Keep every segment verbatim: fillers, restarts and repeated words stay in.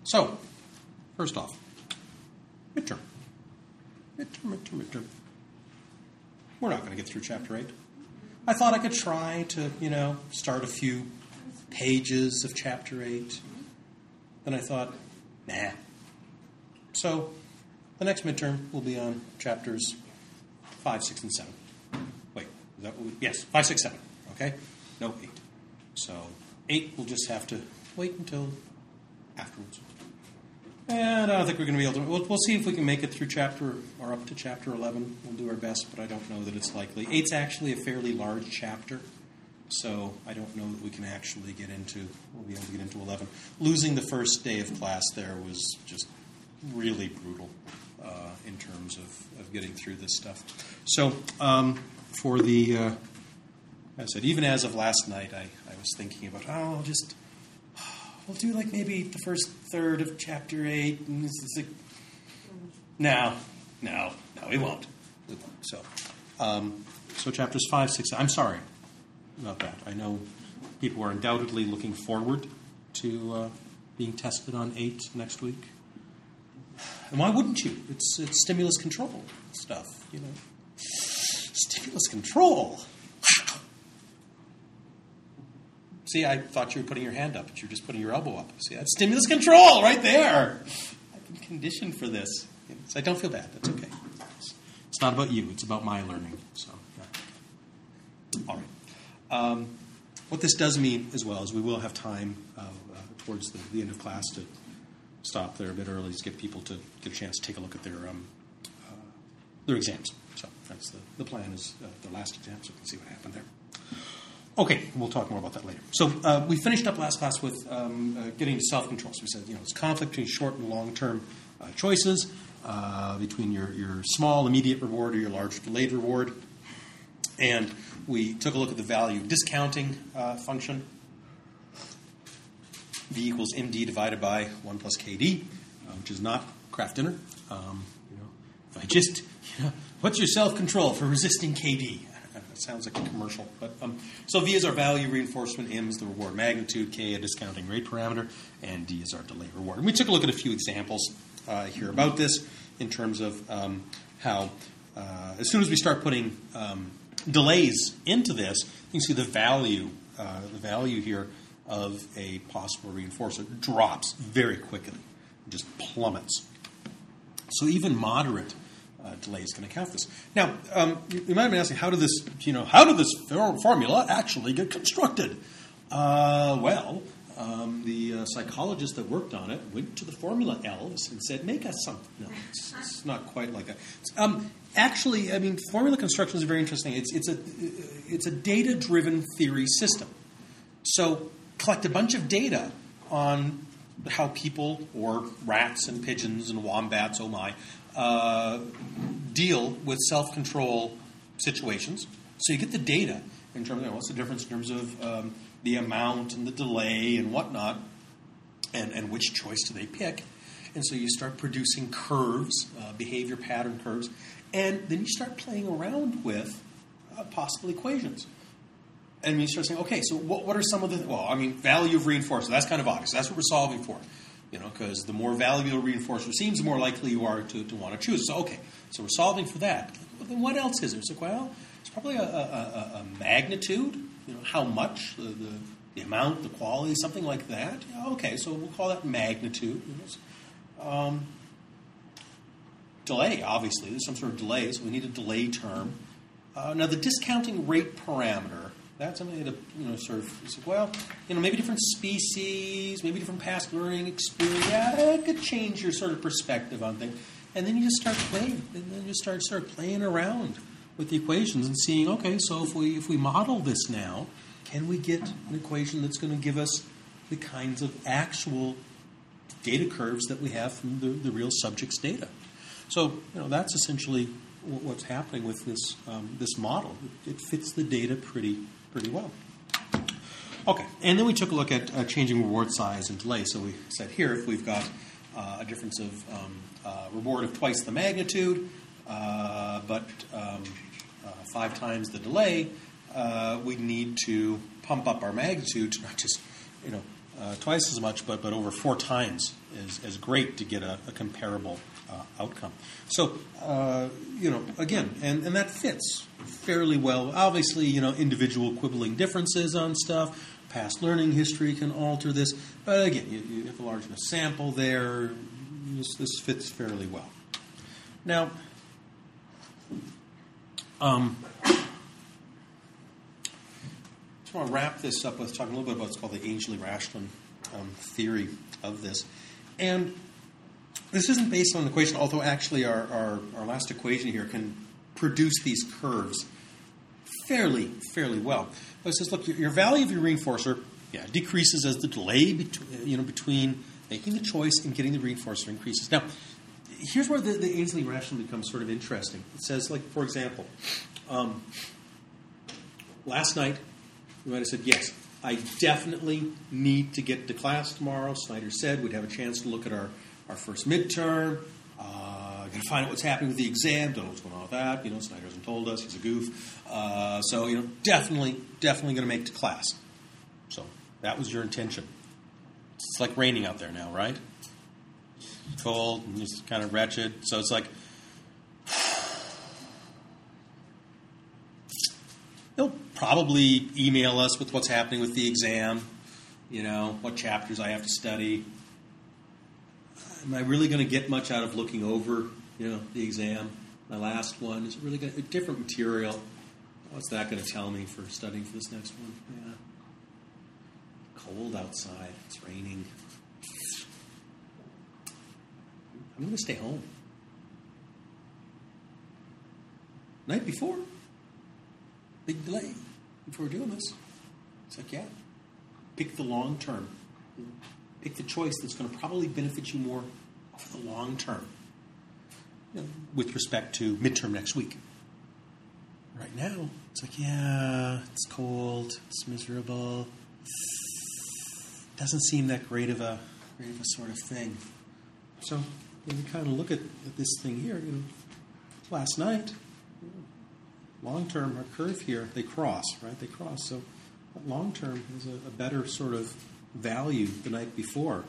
So, first off, midterm. Midterm, midterm, midterm. We're not going to get through chapter eight. I thought I could try to, you know, start a few pages of chapter eight. Then I thought, nah. So, the next midterm will be on chapters five, six, and seven. Wait, is that what we, yes, five, six, seven. Okay? No eight. So, eight we'll just have to wait until afterwards. And I don't think we're going to be able to... We'll, we'll see if we can make it through chapter, or up to chapter eleven. We'll do our best, but I don't know that it's likely. eight's actually a fairly large chapter, so I don't know that we can actually get into... We'll be able to get into eleven. Losing the first day of class there was just really brutal uh, in terms of, of getting through this stuff. So, um, for the... Uh, as I said, even as of last night, I, I was thinking about, oh, I'll just... We'll do like maybe the first third of chapter eight. And this is like, no, no, no, we won't. We won't. So, um, so chapters five, six. I'm sorry about that. I know people are undoubtedly looking forward to uh, being tested on eight next week. And why wouldn't you? It's it's stimulus control stuff, you know. Stimulus control. See, I thought you were putting your hand up, but you're just putting your elbow up. See, that's stimulus control right there. I've been conditioned for this. So I don't feel bad. That's okay. It's, it's not about you. It's about my learning. So, yeah. All right. Um, what this does mean, as well, is we will have time uh, uh, towards the, the end of class to stop there a bit early to get people to get a chance to take a look at their um, uh, their exams. So that's the, the plan is uh, their last exam, so we can see what happened there. Okay, we'll talk more about that later. So uh, we finished up last class with um, uh, getting to self-control. So we said, you know, it's conflict between short and long-term uh, choices, uh, between your, your small immediate reward or your large delayed reward. And we took a look at the value discounting uh, function. V equals M D divided by one plus K D, uh, which is not Kraft Dinner. Um, you know, if I just, you know, what's your self-control for resisting K D? It sounds like a commercial. But um, so V is our value reinforcement, M is the reward magnitude, K a discounting rate parameter, and D is our delay reward. And we took a look at a few examples uh, here about this in terms of um, how uh, as soon as we start putting um, delays into this, you can see the value, uh, the value here of a possible reinforcer drops very quickly, it just plummets. So even moderate Uh, delays can account for this. Now, um, you, you might have been asking, how did this, you know, how did this for- formula actually get constructed? Uh, well, um, the uh, psychologist that worked on it went to the formula elves and said, "Make us something." No, it's, it's not quite like that. Um, actually, I mean, formula construction is very interesting. It's it's a it's a data-driven theory system. So, collect a bunch of data on how people, or rats and pigeons and wombats, oh my, uh, deal with self-control situations. So you get the data in terms of, you know, what's the difference in terms of um, the amount and the delay and whatnot, and, and which choice do they pick. And so you start producing curves, uh, behavior pattern curves, and then you start playing around with uh, possible equations. And you start saying, okay, so what, what are some of the, well, I mean, value of reinforcer, that's kind of obvious. That's what we're solving for, you know, because the more valuable a reinforcer seems, the more likely you are to, to want to choose. So, okay, so we're solving for that. Well, then what else is there? It's like, well, it's probably a, a, a magnitude, you know, how much, the, the, the amount, the quality, something like that. Yeah, okay, so we'll call that magnitude. Um, delay, obviously. There's some sort of delay, so we need a delay term. Uh, now, the discounting rate parameter, that's something that, you know, sort of, it's like, well, you know, maybe different species, maybe different past learning experience. Yeah, it could change your sort of perspective on things. And then you just start playing, and then you start start playing around with the equations and seeing, okay, so if we if we model this now, can we get an equation that's going to give us the kinds of actual data curves that we have from the, the real subject's data? So, you know, that's essentially what's happening with this um, this model. It fits the data pretty pretty well. Okay, and then we took a look at uh, changing reward size and delay. So we said here, if we've got uh, a difference of um, uh, reward of twice the magnitude, uh, but um, uh, five times the delay, uh, we need to pump up our magnitude to not just, you know, uh, twice as much, but but over four times is, is great to get a, a comparable uh, outcome. So, uh, you know, again, and, and that fits fairly well. Obviously, you know, individual quibbling differences on stuff. Past learning history can alter this. But again, you, you have a large enough sample there. This, this fits fairly well. Now, um, I just want to wrap this up with talking a little bit about what's called the Ainslie-Rashland um, theory of this. And this isn't based on an equation, although actually our, our, our last equation here can produce these curves fairly, fairly well. But it says, look, your, your value of your reinforcer, yeah, decreases as the delay between, you know, between making the choice and getting the reinforcer increases. Now, here's where the, the Ainslie-Rashland becomes sort of interesting. It says, like, for example, um, last night, you might have said, yes, I definitely need to get to class tomorrow. Snyder said we'd have a chance to look at our, our first midterm. Uh, going to find out what's happening with the exam. Don't know what's going on with that. You know, Snyder hasn't told us. He's a goof. Uh, so, you know, definitely, definitely going to make it to class. So that was your intention. It's like raining out there now, right? It's cold and it's kind of wretched. So it's like, they'll probably email us with what's happening with the exam, you know, what chapters I have to study. Am I really going to get much out of looking over, you know, the exam? My last one, is it really going to, different material? What's that going to tell me for studying for this next one? Yeah. Cold outside. It's raining. I'm going to stay home. Night before, big delay before doing this. It's like, yeah, pick the long term. Pick the choice that's going to probably benefit you more over the long term, you know, with respect to midterm next week. Right now, it's like, yeah, it's cold, it's miserable. Doesn't seem that great of a great of a sort of thing. So you know, we kind of look at, at this thing here. You know, last night, you know, long term, our curve here, they cross, right? They cross. So long term is a, a better sort of value the night before.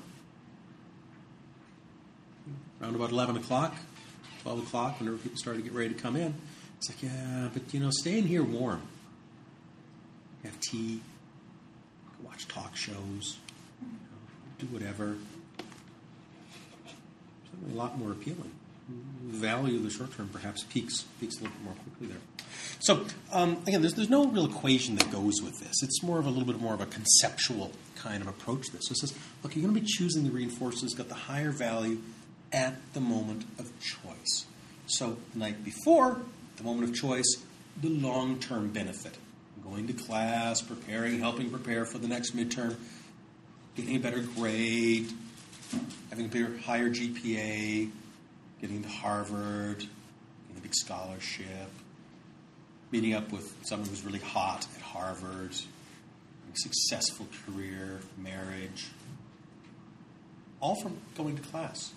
Around about eleven o'clock, twelve o'clock, whenever people start to get ready to come in, it's like, yeah, but, you know, staying here warm. Have tea, watch talk shows, you know, do whatever. Something a lot more appealing. The value of the short term perhaps peaks peaks a little bit more quickly there. So, um, again, there's, there's no real equation that goes with this. It's more of a little bit more of a conceptual kind of approach to this. So it says, look, you're going to be choosing the reinforcer that's got the higher value at the moment of choice. So the night before, the moment of choice, the long-term benefit. Going to class, preparing, helping prepare for the next midterm, getting a better grade, having a bigger, higher G P A, getting to Harvard, getting a big scholarship, meeting up with someone who's really hot at Harvard, a successful career, marriage, all from going to class.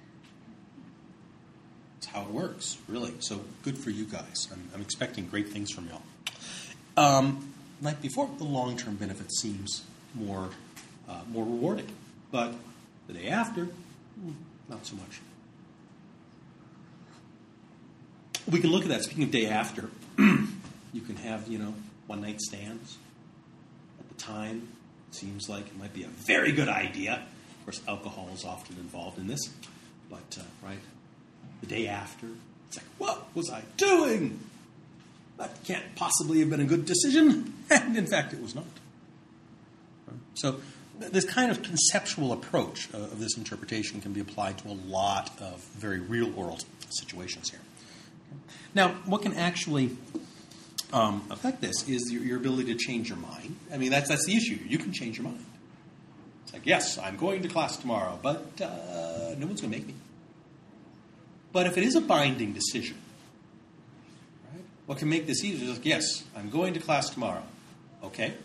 That's how it works, really. So good for you guys. I'm, I'm expecting great things from y'all. Um, night before, the long-term benefit seems more uh, more rewarding. But the day after, not so much. We can look at that. Speaking of day after, you can have, you know, one-night stands. At the time, it seems like it might be a very good idea. Of course, alcohol is often involved in this. But, uh, right, the day after, it's like, what was I doing? That can't possibly have been a good decision. And, in fact, it was not. So this kind of conceptual approach uh, of this interpretation can be applied to a lot of very real-world situations here. Now, what can actually um, affect this is your, your ability to change your mind. I mean, that's that's the issue. You can change your mind. It's like, yes, I'm going to class tomorrow, but uh, no one's going to make me. But if it is a binding decision, right, what can make this easier is like, yes, I'm going to class tomorrow. Okay.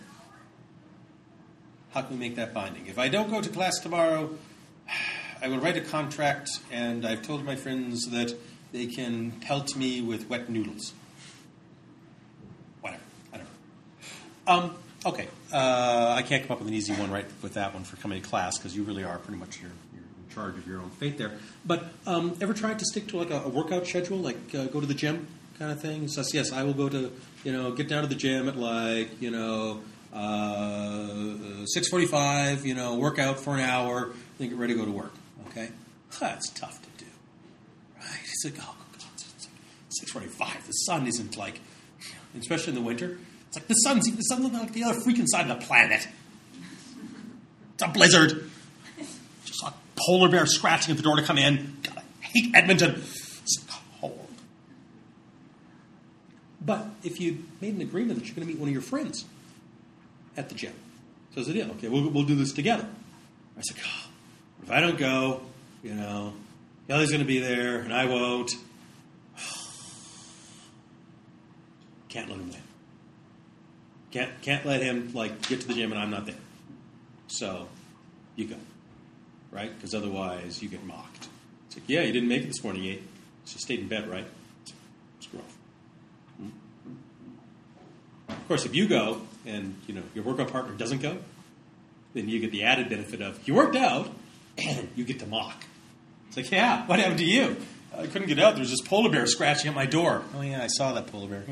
How can we make that binding? If I don't go to class tomorrow, I will write a contract, and I've told my friends that they can pelt me with wet noodles. Whatever. I don't know. Um, Okay, uh, I can't come up with an easy one right with that one for coming to class because you really are pretty much your, you're in charge of your own fate there. But um, ever tried to stick to like a, a workout schedule, like uh, go to the gym kind of thing? It says, yes, I will go to, you know, get down to the gym at like, you know, uh, six forty-five, you know, work out for an hour, then get ready to go to work. Okay? That's tough to do. Right? It's like, oh, God, it's like six forty-five. The sun isn't like, especially in the winter, it's like the sun's the sun's like the other freaking side of the planet. It's a blizzard. Just a polar bear scratching at the door to come in. God, I hate Edmonton. It's cold. But if you made an agreement that you're going to meet one of your friends at the gym, so it's a deal. Okay, we'll we'll do this together. I said, oh, if I don't go, you know, Kelly's going to be there and I won't. Can't let him win. Can't can't let him like get to the gym and I'm not there. So you go, right? Because otherwise you get mocked. It's like, yeah, you didn't make it this morning. You ate. You stayed in bed, right? Screw off. Hmm? Of course, if you go and you know your workout partner doesn't go, then you get the added benefit of you worked out and you get to mock. It's like, yeah, what happened to you? I couldn't get out. There was this polar bear scratching at my door. Oh yeah, I saw that polar bear. Yeah.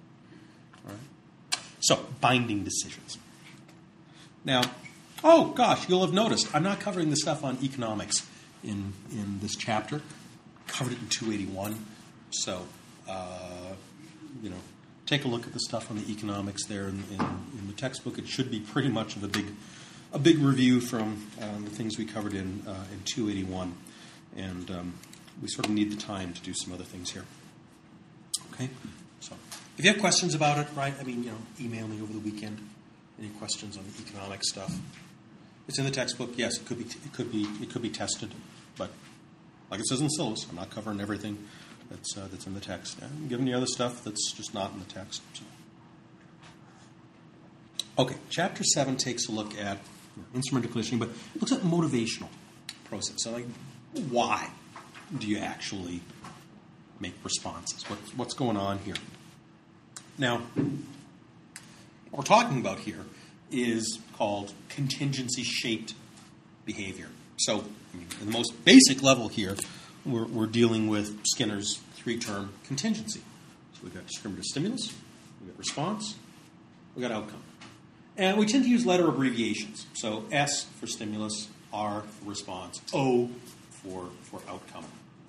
So, binding decisions. Now, oh gosh, you'll have noticed, I'm not covering the stuff on economics in, in this chapter. I covered it in two eighty-one. So, uh, you know, take a look at the stuff on the economics there in, in, in the textbook. It should be pretty much of a big a big review from um, the things we covered in, uh, in two eighty-one. And um, we sort of need the time to do some other things here. Okay? So, if you have questions about it, right, I mean, you know, email me over the weekend. Any questions on the economic stuff? It's in the textbook. Yes, it could be. It could be. It could be tested, but like it says in the syllabus, I'm not covering everything that's uh, that's in the text. I'm giving you other stuff that's just not in the text. So. Okay, chapter seven takes a look at you know, instrumental conditioning, but it looks at motivational process. So, like, why do you actually make responses? What, what's going on here? Now, what we're talking about here is called contingency-shaped behavior. So, I mean, in the most basic level here, we're, we're dealing with Skinner's three-term contingency. So we've got discriminative stimulus, we've got response, we've got outcome. And we tend to use letter abbreviations. So S for stimulus, R for response, O for, for outcome.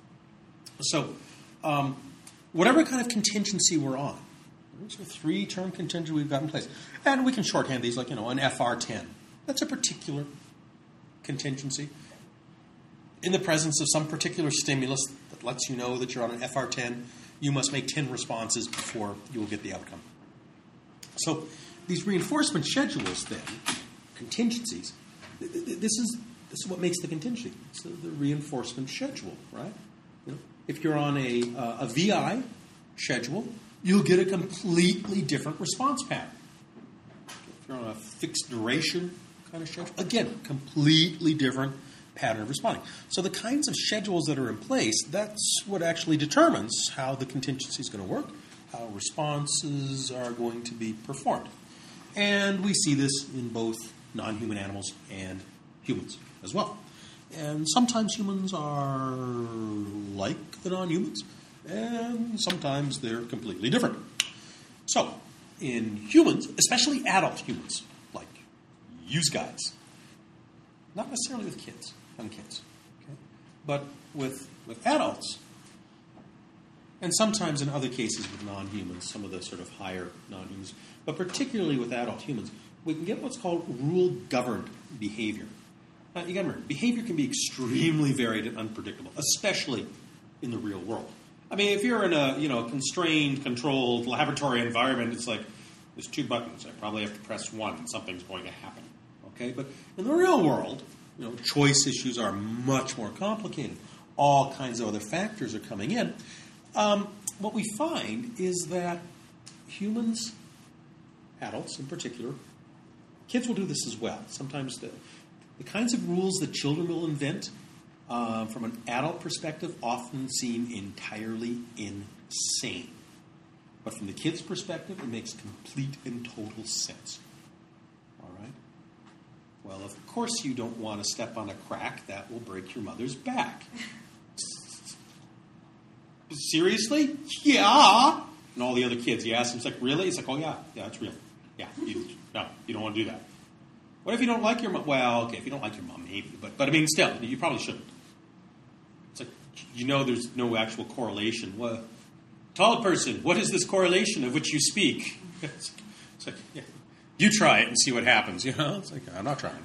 So, um, whatever kind of contingency we're on, there's a three-term contingency we've got in place. And we can shorthand these like, you know, an F R ten. That's a particular contingency. In the presence of some particular stimulus that lets you know that you're on an F R ten, you must make ten responses before you will get the outcome. So these reinforcement schedules then, contingencies, this is this is what makes the contingency. It's the, the reinforcement schedule, right? You know, if you're on a, uh, a V I schedule, you'll get a completely different response pattern. If you're on a fixed duration kind of schedule, again, completely different pattern of responding. So the kinds of schedules that are in place, that's what actually determines how the contingency is going to work, how responses are going to be performed. And we see this in both non-human animals and humans as well. And sometimes humans are like the non-humans, and sometimes they're completely different. So, in humans, especially adult humans, like use guys, not necessarily with kids, young kids, okay? But with, with adults, and sometimes in other cases with non-humans, some of the sort of higher non-humans, but particularly with adult humans, we can get what's called rule-governed behavior. Now, you got to remember, behavior can be extremely varied and unpredictable, especially in the real world. I mean, if you're in a you know constrained, controlled laboratory environment, it's like there's two buttons. I probably have to press one, and something's going to happen. Okay, but in the real world, you know, choice issues are much more complicated. All kinds of other factors are coming in. Um, what we find is that humans, adults in particular, kids will do this as well. Sometimes the, the kinds of rules that children will invent uh, from an adult perspective often seem entirely insane. But from the kid's perspective, it makes complete and total sense. Well, of course you don't want to step on a crack. That will break your mother's back. Seriously? Yeah. And all the other kids, he asks him, he's like, really? He's like, oh, yeah. Yeah, it's real. Yeah. You, no, you don't want to do that. What if you don't like your mom? Well, okay, if you don't like your mom, maybe. But, but I mean, still, you probably shouldn't. It's like, you know there's no actual correlation. Well, tall person, what is this correlation of which you speak? It's, it's like, yeah. You try it and see what happens, you know? It's like, I'm not trying it.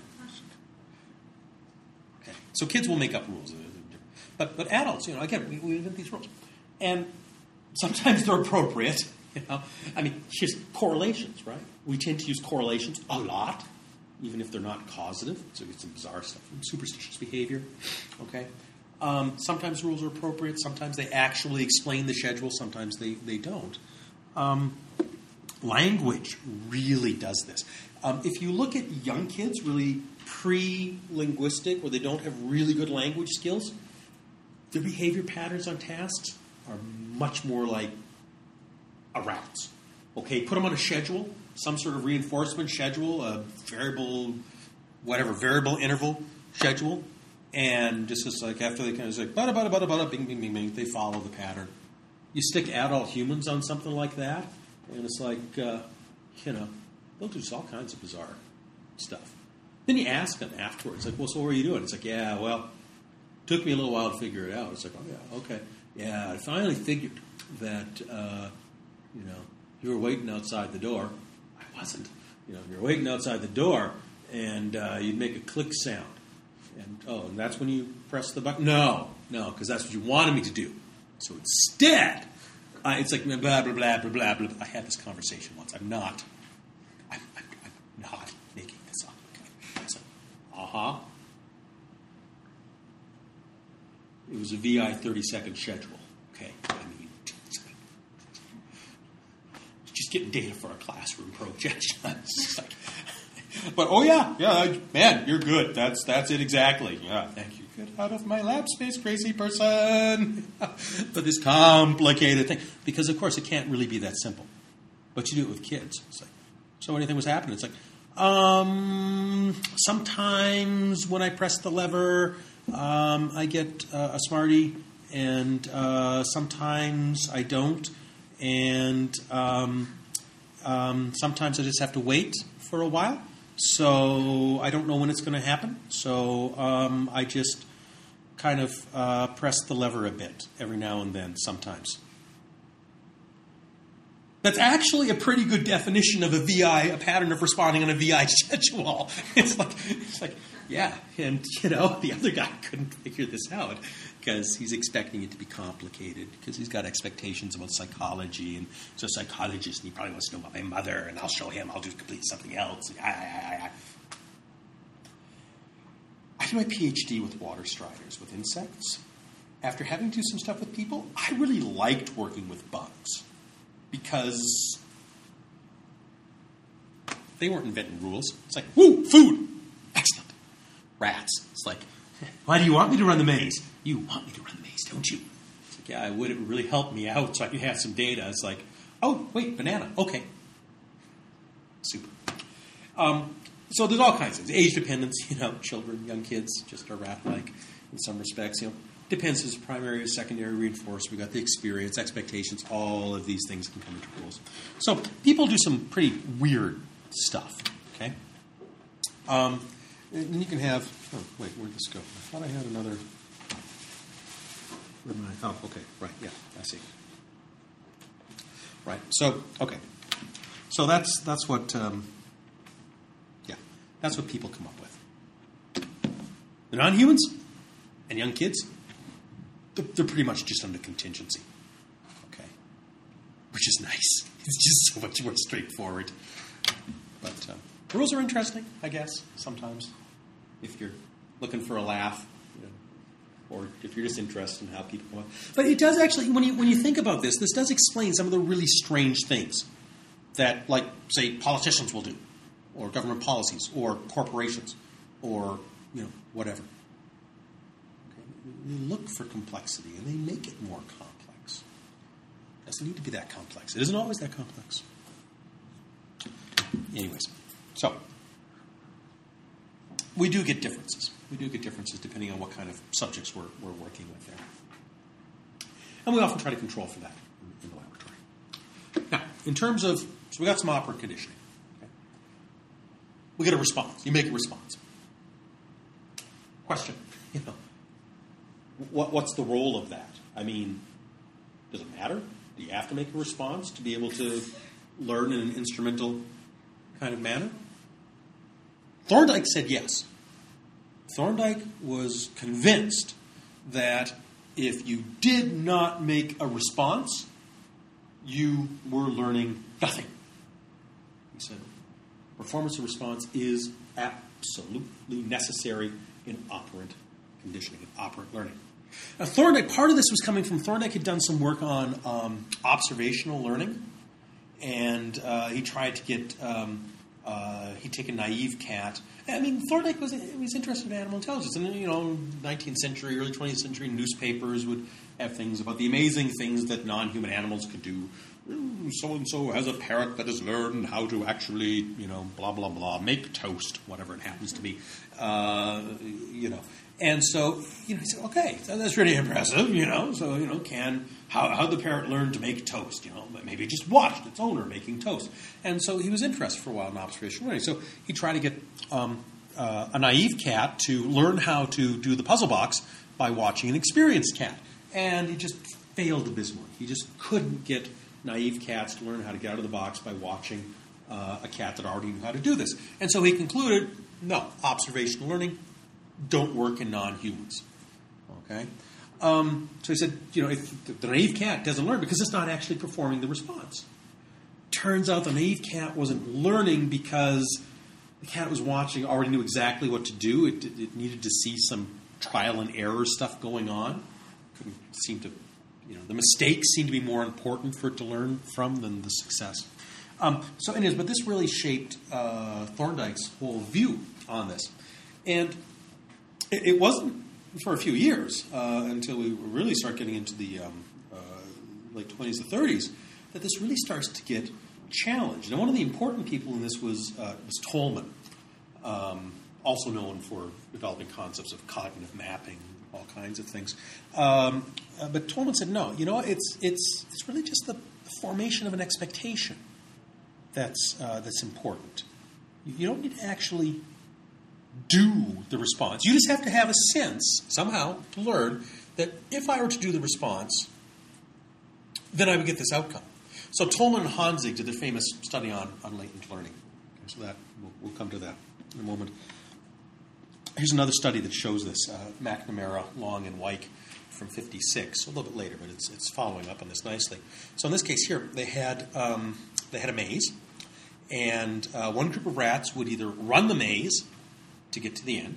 Okay. So kids will make up rules. But but adults, you know, again, we, we invent these rules. And sometimes they're appropriate, you know? I mean, here's correlations, right? We tend to use correlations a lot, even if they're not causative. So it's some bizarre stuff. Superstitious behavior, okay? Um, sometimes rules are appropriate. Sometimes they actually explain the schedule. Sometimes they, they don't. Um, language really does this. Um, if you look at young kids, really pre-linguistic, where they don't have really good language skills, their behavior patterns on tasks are much more like a rat's. Okay, put them on a schedule, some sort of reinforcement schedule, a variable, whatever, variable interval schedule, and just as like after they kind of say, bada, bada, bada, bada, bing, bing, bing, bing, they follow the pattern. You stick adult humans on something like that, and it's like, uh, you know, they'll do all kinds of bizarre stuff. Then you ask them afterwards, like, well, so what are you doing? It's like, yeah, well, took me a little while to figure it out. It's like, oh, yeah, okay. Yeah, I finally figured that, uh, you know, you were waiting outside the door. I wasn't. You know, you were waiting outside the door, and uh, you'd make a click sound. And, oh, and that's when you press the button? No, no, because that's what you wanted me to do. So instead, uh, it's like blah, blah, blah, blah, blah, blah. I had this conversation once. I'm not, I'm, I'm, I'm not making this up. Okay? I said, uh-huh. It was a V I thirty-second schedule, okay? I mean, just getting data for a classroom project. It's like, but, oh, yeah, yeah, man, you're good. That's that's it exactly. Yeah, thank you. Get out of my lab space, crazy person. But this complicated thing. Because, of course, it can't really be that simple. But you do it with kids. It's like, so anything was happening. It's like, um, sometimes when I press the lever, um, I get uh, a Smartie, and uh, sometimes I don't. And um, um, sometimes I just have to wait for a while. So I don't know when it's going to happen. So um, I just kind of uh, press the lever a bit every now and then, sometimes. That's actually a pretty good definition of a V I, a pattern of responding on a V I schedule. It's like, it's like, yeah, and you know, the other guy couldn't figure this out because he's expecting it to be complicated because he's got expectations about psychology, and so a psychologist, and he probably wants to know about my mother, and I'll show him, I'll do completely something else. And I, I, I, I did my PhD with water striders, with insects. After having to do some stuff with people, I really liked working with bugs because they weren't inventing rules. It's like, woo, food, excellent. Rats, it's like, why do you want me to run the maze? You want me to run the maze, don't you? It's like, yeah, I would. It would really help me out so I could have some data. It's like, oh, wait, banana. Okay. Super. Um, so there's all kinds of things. Age dependence, you know, children, young kids, just are rat-like in some respects. You know, depends as primary or secondary reinforcement. We've got the experience, expectations, all of these things can come into rules. So people do some pretty weird stuff, okay? Um, and you can have, oh, wait, where'd this go? I thought I had another... Where am I? Oh, okay, right, yeah, I see. Right, so, okay. So that's that's what, um, yeah, that's what people come up with. The non-humans and young kids, they're, they're pretty much just under contingency, okay? Which is nice. It's just so much more straightforward. But um, rules are interesting, I guess, sometimes, if you're looking for a laugh. Or if you're just interested in how people come up. But it does actually, when you when you think about this, this does explain some of the really strange things that, like, say, politicians will do, or government policies, or corporations, or, you know, whatever. Okay? They look for complexity, and they make it more complex. It doesn't need to be that complex. It isn't always that complex. Anyways, so... we do get differences. We do get differences depending on what kind of subjects we're, we're working with there. And we often try to control for that in, in the laboratory. Now, in terms of, so we got some operant conditioning. Okay? We get a response. You make a response. Question, you know, what, what's the role of that? I mean, does it matter? Do you have to make a response to be able to learn in an instrumental kind of manner? Thorndike said yes. Thorndike was convinced that if you did not make a response, you were learning nothing. He said, performance of response is absolutely necessary in operant conditioning, in operant learning. Now, Thorndike, part of this was coming from Thorndike had done some work on um, observational learning, and uh, he tried to get, um, uh, he'd take a naive cat. I mean, Thorndike was was interested in animal intelligence, and you know, nineteenth century, early twentieth century newspapers would have things about the amazing things that non-human animals could do. So and so has a parrot that has learned how to actually, you know, blah blah blah, make toast, whatever it happens to be, uh, you know. And so, you know, he said, okay, that's really impressive, you know. So, you know, can how how the parrot learn to make toast? You know, maybe it just watched its owner making toast. And so he was interested for a while in observational learning. So he tried to get um, uh, a naive cat to learn how to do the puzzle box by watching an experienced cat, and he just failed abysmally. He just couldn't get naive cats to learn how to get out of the box by watching uh, a cat that already knew how to do this. And so he concluded, no, observational learning don't work in non-humans. Okay? Um, so he said, you know, if the naive cat doesn't learn because it's not actually performing the response. Turns out the naive cat wasn't learning because the cat was watching already knew exactly what to do. It, it needed to see some trial and error stuff going on. Couldn't seem to, you know, the mistakes seemed to be more important for it to learn from than the success. Um, so anyways, but this really shaped uh, Thorndike's whole view on this. And it, it wasn't for a few years uh, until we really start getting into the um, uh, late twenties to thirties that this really starts to get challenged. And one of the important people in this was, uh, was Tolman, um, also known for developing concepts of cognitive mapping, all kinds of things. Um, uh, but Tolman said, no, you know, it's it's it's really just the formation of an expectation that's uh, that's important. You don't need to actually do the response. You just have to have a sense, somehow, to learn that if I were to do the response, then I would get this outcome. So Tolman and Honzig did their famous study on, on latent learning. Okay, so that we'll, we'll come to that in a moment. Here's another study that shows this, uh, McNamara, Long, and Wyke from fifty-six, a little bit later, but it's it's following up on this nicely. So in this case here, they had um, they had a maze, and uh, one group of rats would either run the maze to get to the end,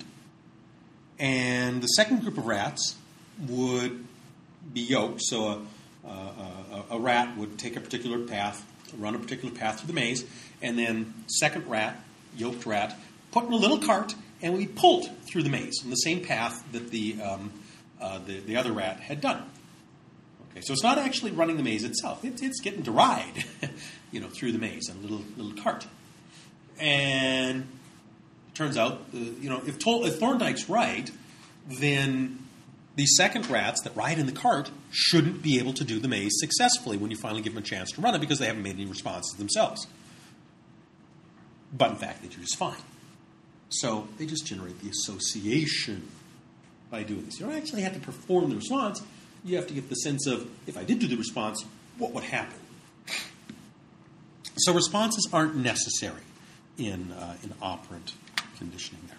and the second group of rats would be yoked. So a, a, a, a rat would take a particular path, run a particular path through the maze, and then second rat, yoked rat, put in a little cart, and we pulled through the maze on the same path that the, um, uh, the the other rat had done. Okay, so it's not actually running the maze itself; it's, it's getting to ride, you know, through the maze in a little little cart. And it turns out, uh, you know, if, Tol- if Thorndike's right, then the second rats that ride in the cart shouldn't be able to do the maze successfully when you finally give them a chance to run it because they haven't made any responses themselves. But in fact, they do just fine. So they just generate the association by doing this. You don't actually have to perform the response. You have to get the sense of, if I did do the response, what would happen? So responses aren't necessary in, uh, in operant conditioning there.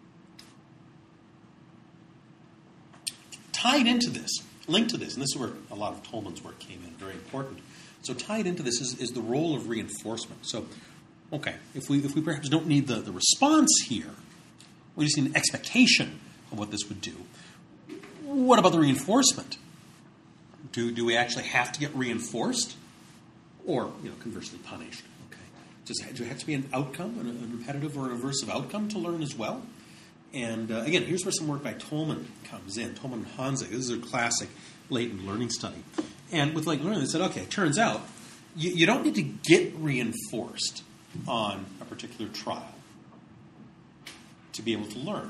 Tied into this, linked to this, and this is where a lot of Tolman's work came in, very important. So tied into this is, is the role of reinforcement. So okay, if we if we perhaps don't need the, the response here, we just need an expectation of what this would do. What about the reinforcement? Do do we actually have to get reinforced, or you know, conversely punished? Okay, does it, do it have to be an outcome, a, a repetitive or an aversive outcome to learn as well? And uh, again, here's where some work by Tolman comes in. Tolman and Honzig. This is a classic latent learning study. And with latent learning, they said, okay, it turns out you, you don't need to get reinforced on a particular trial. to be able to learn.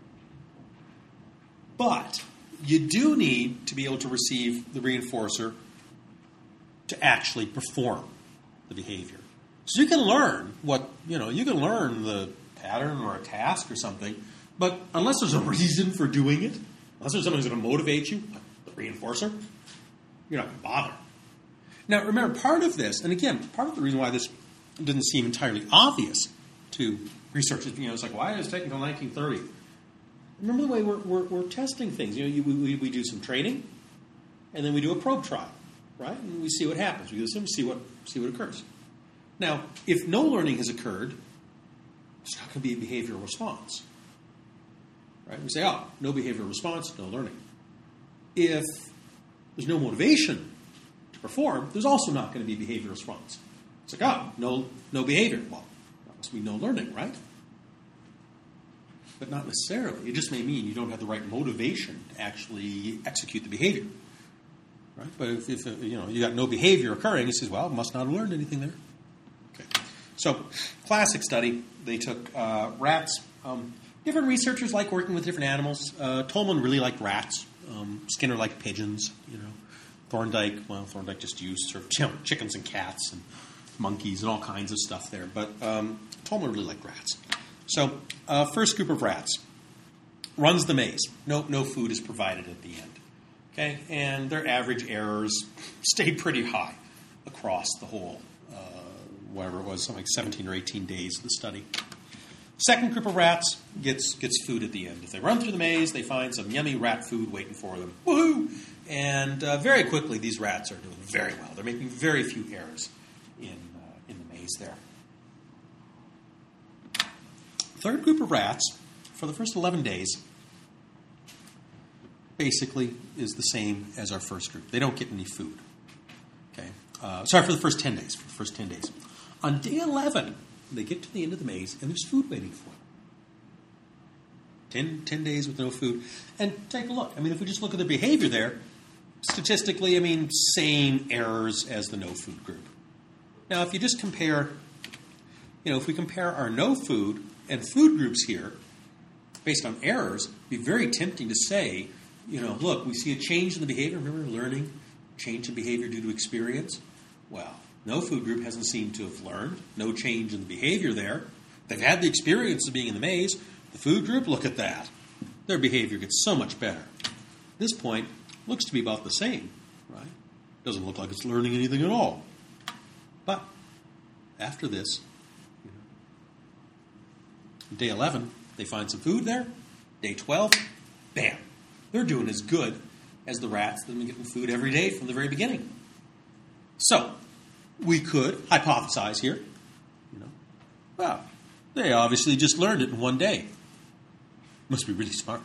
But you do need to be able to receive the reinforcer to actually perform the behavior. So you can learn what, you know, you can learn the pattern or a task or something, but unless there's a reason for doing it, unless there's something that's going to motivate you, like the reinforcer, you're not going to bother. Now, remember, part of this, and again, part of the reason why this didn't seem entirely obvious to researchers, you know, it's like, why is it taking until nineteen thirty? Remember the way we're, we're, we're testing things. You know, you, we, we do some training, and then we do a probe trial, right? And we see what happens. We listen, see what see what occurs. Now, if no learning has occurred, it's not going to be a behavioral response, right? We say, oh, no behavioral response, no learning. If there's no motivation to perform, there's also not going to be a behavioral response. It's like, oh, no, no behavior. Well, that must be no learning, right? But not necessarily. It just may mean you don't have the right motivation to actually execute the behavior, right? But if, if you know you got no behavior occurring, it says, well, must not have learned anything there. Okay. So, classic study. They took uh, rats. Um, different researchers like working with different animals. Uh, Tolman really liked rats. Um, Skinner liked pigeons. You know, Thorndike. Well, Thorndike just used sort of you know, chickens and cats and monkeys and all kinds of stuff there. But um, Tolman really liked rats. So, uh, first group of rats runs the maze. No, no food is provided at the end. Okay, and their average errors stayed pretty high across the whole, uh, whatever it was, something like seventeen or eighteen days of the study. Second group of rats gets gets food at the end. If they run through the maze, they find some yummy rat food waiting for them. Woohoo! And uh, very quickly, these rats are doing very well. They're making very few errors in uh, in the maze there. Third group of rats, for the first eleven days, basically is the same as our first group. They don't get any food. Okay, uh, sorry, for the first ten days. For the first ten days. On day eleven, they get to the end of the maze, and there's food waiting for them. Ten, ten days with no food. And take a look. I mean, if we just look at the behavior there, statistically, I mean, same errors as the no food group. Now, if you just compare, you know, if we compare our no food and food groups here, based on errors, it'd be very tempting to say, you know, look, we see a change in the behavior. Remember learning? Change in behavior due to experience? Well, no food group hasn't seemed to have learned. No change in the behavior there. They've had the experience of being in the maze. The food group, look at that. Their behavior gets so much better. At this point, looks to be about the same, right? Doesn't look like it's learning anything at all. But after this, day eleven, they find some food there. Day twelve, bam. They're doing as good as the rats that have been getting food every day from the very beginning. So, we could hypothesize here, you know, well, they obviously just learned it in one day. Must be really smart.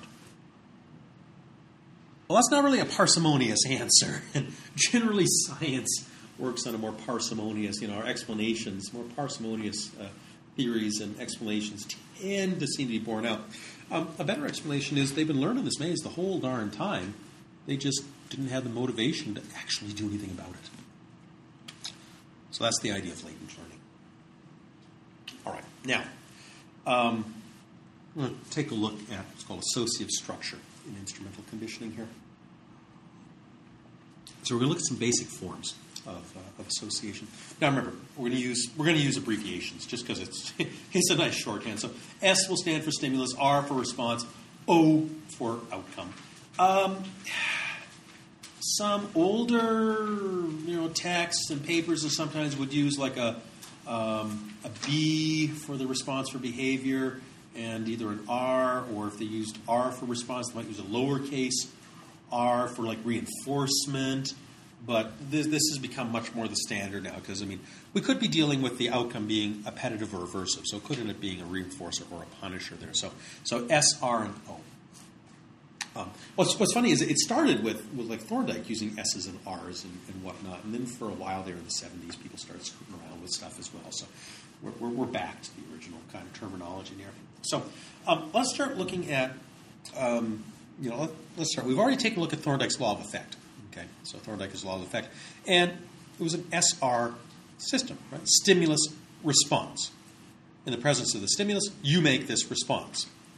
Well, that's not really a parsimonious answer. Generally, science works on a more parsimonious, you know, our explanations, more parsimonious uh, theories and explanations tend to seem to be borne out. Um, a better explanation is they've been learning this maze the whole darn time. They just didn't have the motivation to actually do anything about it. So that's the idea of latent learning. All right. Now, um, I'm going to take a look at what's called associative structure in instrumental conditioning here. So we're going to look at some basic forms of, uh, of association. Now remember, we're going to use we're going to use abbreviations just because it's it's a nice shorthand. So S will stand for stimulus, R for response, O for outcome. Um, some older you know texts and papers sometimes would use like a um, a B for the response for behavior, and either an R, or if they used R for response, they might use a lowercase r for like reinforcement. But this, this has become much more the standard now because, I mean, we could be dealing with the outcome being appetitive or aversive, so it could end up being a reinforcer or a punisher there. So, so S, R, and O. Um, what's, what's funny is it started with, with like Thorndike using S's and R's and, and whatnot, and then for a while there in the seventies, people started screwing around with stuff as well. So we're, we're, we're back to the original kind of terminology there. So um, let's start looking at, um, you know, let, let's start. We've already taken a look at Thorndike's law of effect. Okay, so Thorndike's law of effect. And it was an S R system, right? Stimulus response. In the presence of the stimulus, you make this response.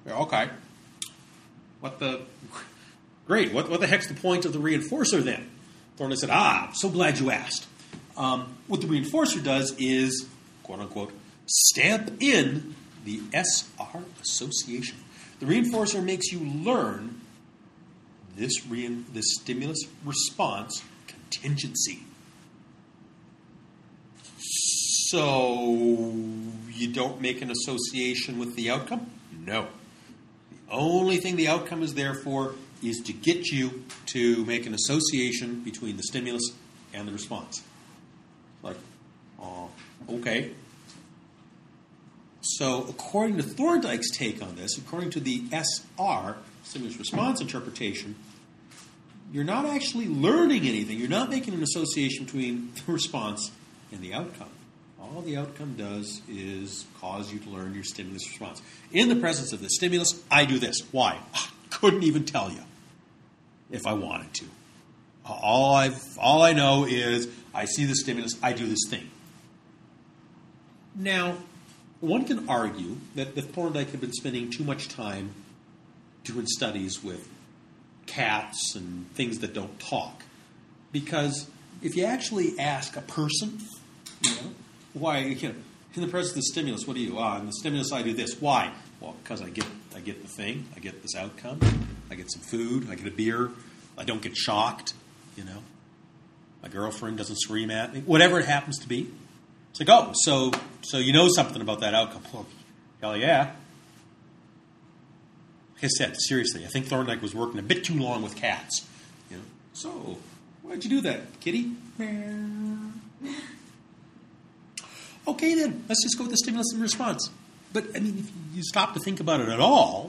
Okay. What the... Great. What, what the heck's the point of the reinforcer then? Thorndike said, ah, so glad you asked. Um, what the reinforcer does is, quote unquote, stamp in the S R association. The reinforcer makes you learn this, rein, this stimulus response contingency. So you don't make an association with the outcome? No. The only thing the outcome is there for is to get you to make an association between the stimulus and the response. Like, oh, okay. So according to Thorndike's take on this, according to the S R, stimulus response interpretation, you're not actually learning anything. You're not making an association between the response and the outcome. All the outcome does is cause you to learn your stimulus response. In the presence of the stimulus, I do this. Why? I couldn't even tell you if I wanted to. All I've, all I know is I see the stimulus, I do this thing. Now, one can argue that, that Thorndike had been spending too much time doing studies with cats and things that don't talk. Because if you actually ask a person, you know, why, you know, in the presence of the stimulus, what do you? Ah, in the stimulus, I do this. Why? Well, because I get, I get the thing, I get this outcome, I get some food, I get a beer, I don't get shocked, you know. My girlfriend doesn't scream at me, whatever it happens to be. It's like, oh, so so you know something about that outcome. Well, hell yeah. Like I said, seriously, I think Thorndike was working a bit too long with cats. You know. So, why'd you do that, kitty? Okay, then, let's just go with the stimulus and response. But, I mean, if you stop to think about it at all,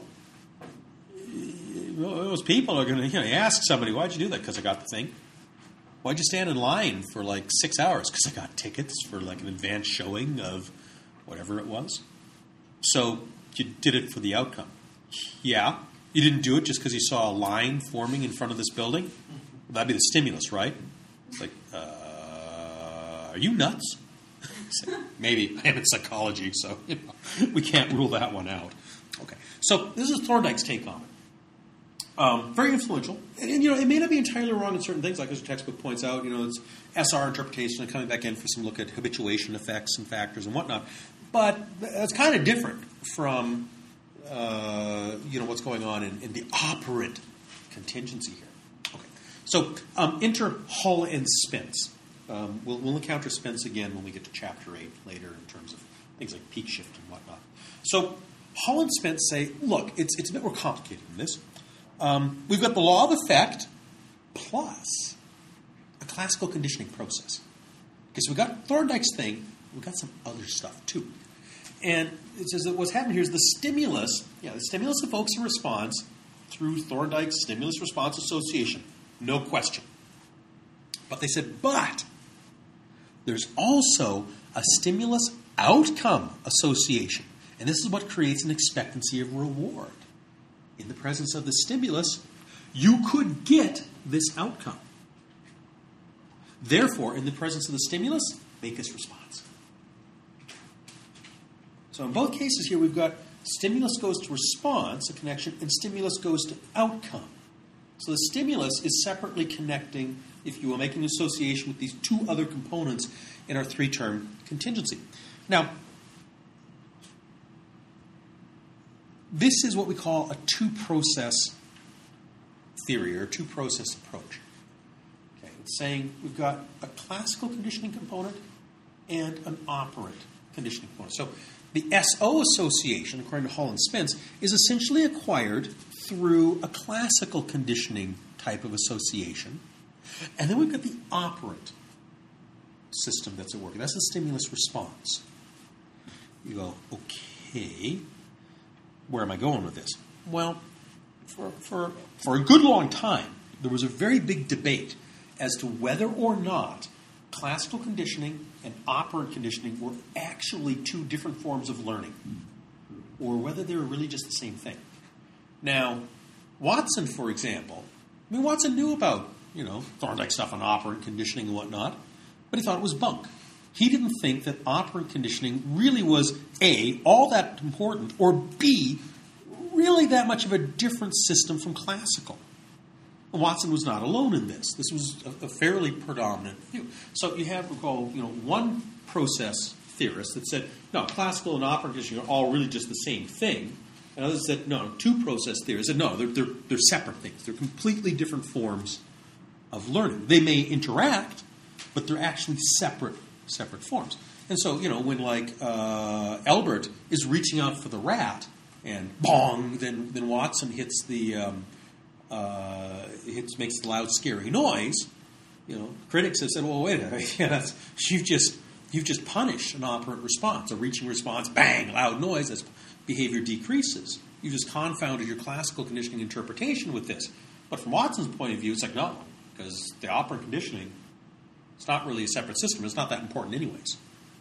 those people are going to, you know, ask somebody, why'd you do that? Because I got the thing. Why'd you stand in line for like six hours? Because I got tickets for like an advanced showing of whatever it was. So you did it for the outcome. Yeah. You didn't do it just because you saw a line forming in front of this building? That'd be the stimulus, right? It's like, uh, are you nuts? Maybe. I am in psychology, so you know, we can't rule that one out. Okay. So this is Thorndike's take on it. Um, very influential. And, and, you know, it may not be entirely wrong in certain things, like as your textbook points out, you know, it's S R interpretation and coming back in for some look at habituation effects and factors and whatnot. But it's kind of different from, uh, you know, what's going on in, in the operant contingency here. Okay. So um, enter Hull and Spence. Um, we'll, we'll encounter Spence again when we get to Chapter eight later in terms of things like peak shift and whatnot. So Hull and Spence say, look, it's, it's a bit more complicated than this. Um, we've got the law of effect plus a classical conditioning process. Okay, so we've got Thorndike's thing, we've got some other stuff too. And it says that what's happening here is the stimulus, yeah, the stimulus evokes a response through Thorndike's stimulus response association. No question. But they said, but there's also a stimulus outcome association. And this is what creates an expectancy of reward. In the presence of the stimulus, you could get this outcome. Therefore, in the presence of the stimulus, make this response. So in both cases here, we've got stimulus goes to response, a connection, and stimulus goes to outcome. So the stimulus is separately connecting, if you will, making an association with these two other components in our three-term contingency. Now, this is what we call a two-process theory or a two-process approach. Okay, it's saying we've got a classical conditioning component and an operant conditioning component. So the S O association, according to Hull and Spence, is essentially acquired through a classical conditioning type of association. And then we've got the operant system that's at work. That's the stimulus response. You go, okay, where am I going with this? Well, for, for, for a good long time, there was a very big debate as to whether or not classical conditioning and operant conditioning were actually two different forms of learning, or whether they were really just the same thing. Now, Watson, for example, I mean, Watson knew about, you know, Thorndike stuff on operant conditioning and whatnot, but he thought it was bunk. He didn't think that operant conditioning really was, A, all that important, or B, really that much of a different system from classical. Watson was not alone in this. This was a, a fairly predominant view. So you have, recall, you know, one process theorist that said, no, classical and operant conditioning are all really just the same thing. And others said, no, two process theorists said, no, they're, they're, they're separate things. They're completely different forms of learning. They may interact, but they're actually separate, separate forms. And so, you know, when like uh, Elbert is reaching out for the rat, and bong, then then Watson hits the um, uh, hits makes the loud, scary noise. You know, critics have said, "Well, wait a minute, yeah, that's, you've just you've just punished an operant response, a reaching response, bang, loud noise. As behavior decreases, you just confounded your classical conditioning interpretation with this." But from Watson's point of view, it's like no, because the operant conditioning, it's not really a separate system. It's not that important, anyways.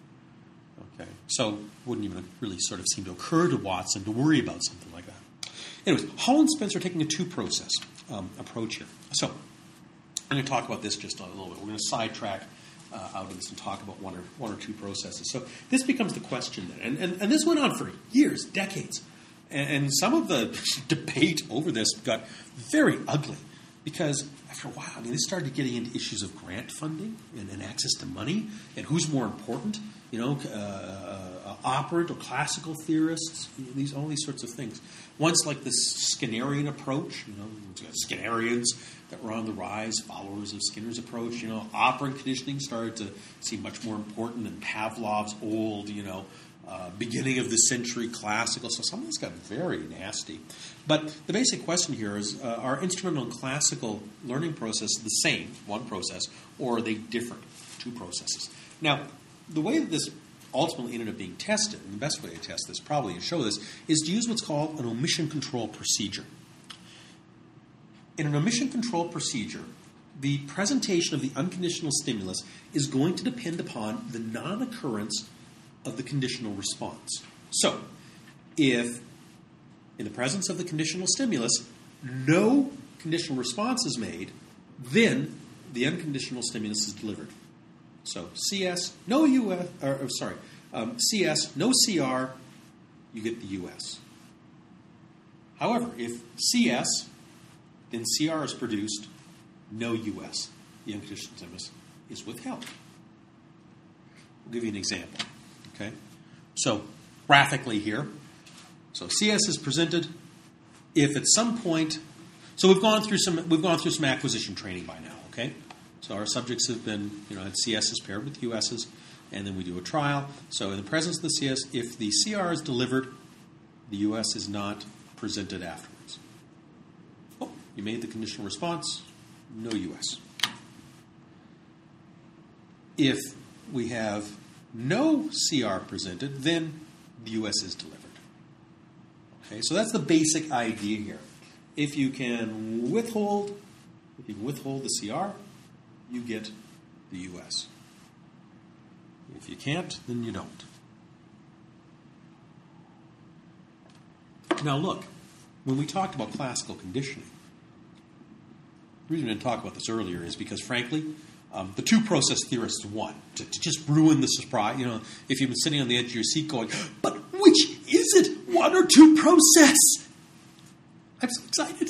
Okay, so wouldn't even really sort of seem to occur to Watson to worry about something like that. Anyways, Hall and Spence are taking a two-process um, approach here. So I'm going to talk about this just a little bit. We're going to sidetrack uh, out of this and talk about one or one or two processes. So this becomes the question then, and and, and this went on for years, decades, and, and some of the debate over this got very ugly because after a while, I mean, they started getting into issues of grant funding and, and access to money and who's more important. You know, uh, uh, operant or classical theorists, these all these sorts of things. Once, like this Skinnerian approach, you know, Skinnerians that were on the rise, followers of Skinner's approach. You know, operant conditioning started to seem much more important than Pavlov's old, you know, uh, beginning of the century classical. So some of this got very nasty. But the basic question here is: uh, are instrumental and classical learning processes the same, one process, or are they different, two processes? Now, the way that this ultimately ended up being tested, and the best way to test this, probably to show this, is to use what's called an omission control procedure. In an omission control procedure, the presentation of the unconditional stimulus is going to depend upon the non-occurrence of the conditional response. So, if in the presence of the conditional stimulus, no conditional response is made, then the unconditional stimulus is delivered. So C S, no U S, or, or sorry, um, C S, no C R, you get the U S. However, if C S, then C R is produced, no U S. The unconditional stimulus is withheld. We'll give you an example. Okay, so graphically here, so C S is presented. If at some point, so we've gone through some, we've gone through some acquisition training by now. Okay. So our subjects have been, you know, had C S's paired with U S's, and then we do a trial. So in the presence of the C S, if the C R is delivered, the U S is not presented afterwards. Oh, you made the conditional response, no U S. If we have no C R presented, then the U S is delivered. Okay, so that's the basic idea here. If you can withhold, if you can withhold the C R, you get the U S. If you can't, then you don't. Now look, when we talked about classical conditioning, the reason we didn't talk about this earlier is because, frankly, um, the two process theorists won. To, to just ruin the surprise, you know, if you've been sitting on the edge of your seat going, but which is it, one or two process? I'm so excited.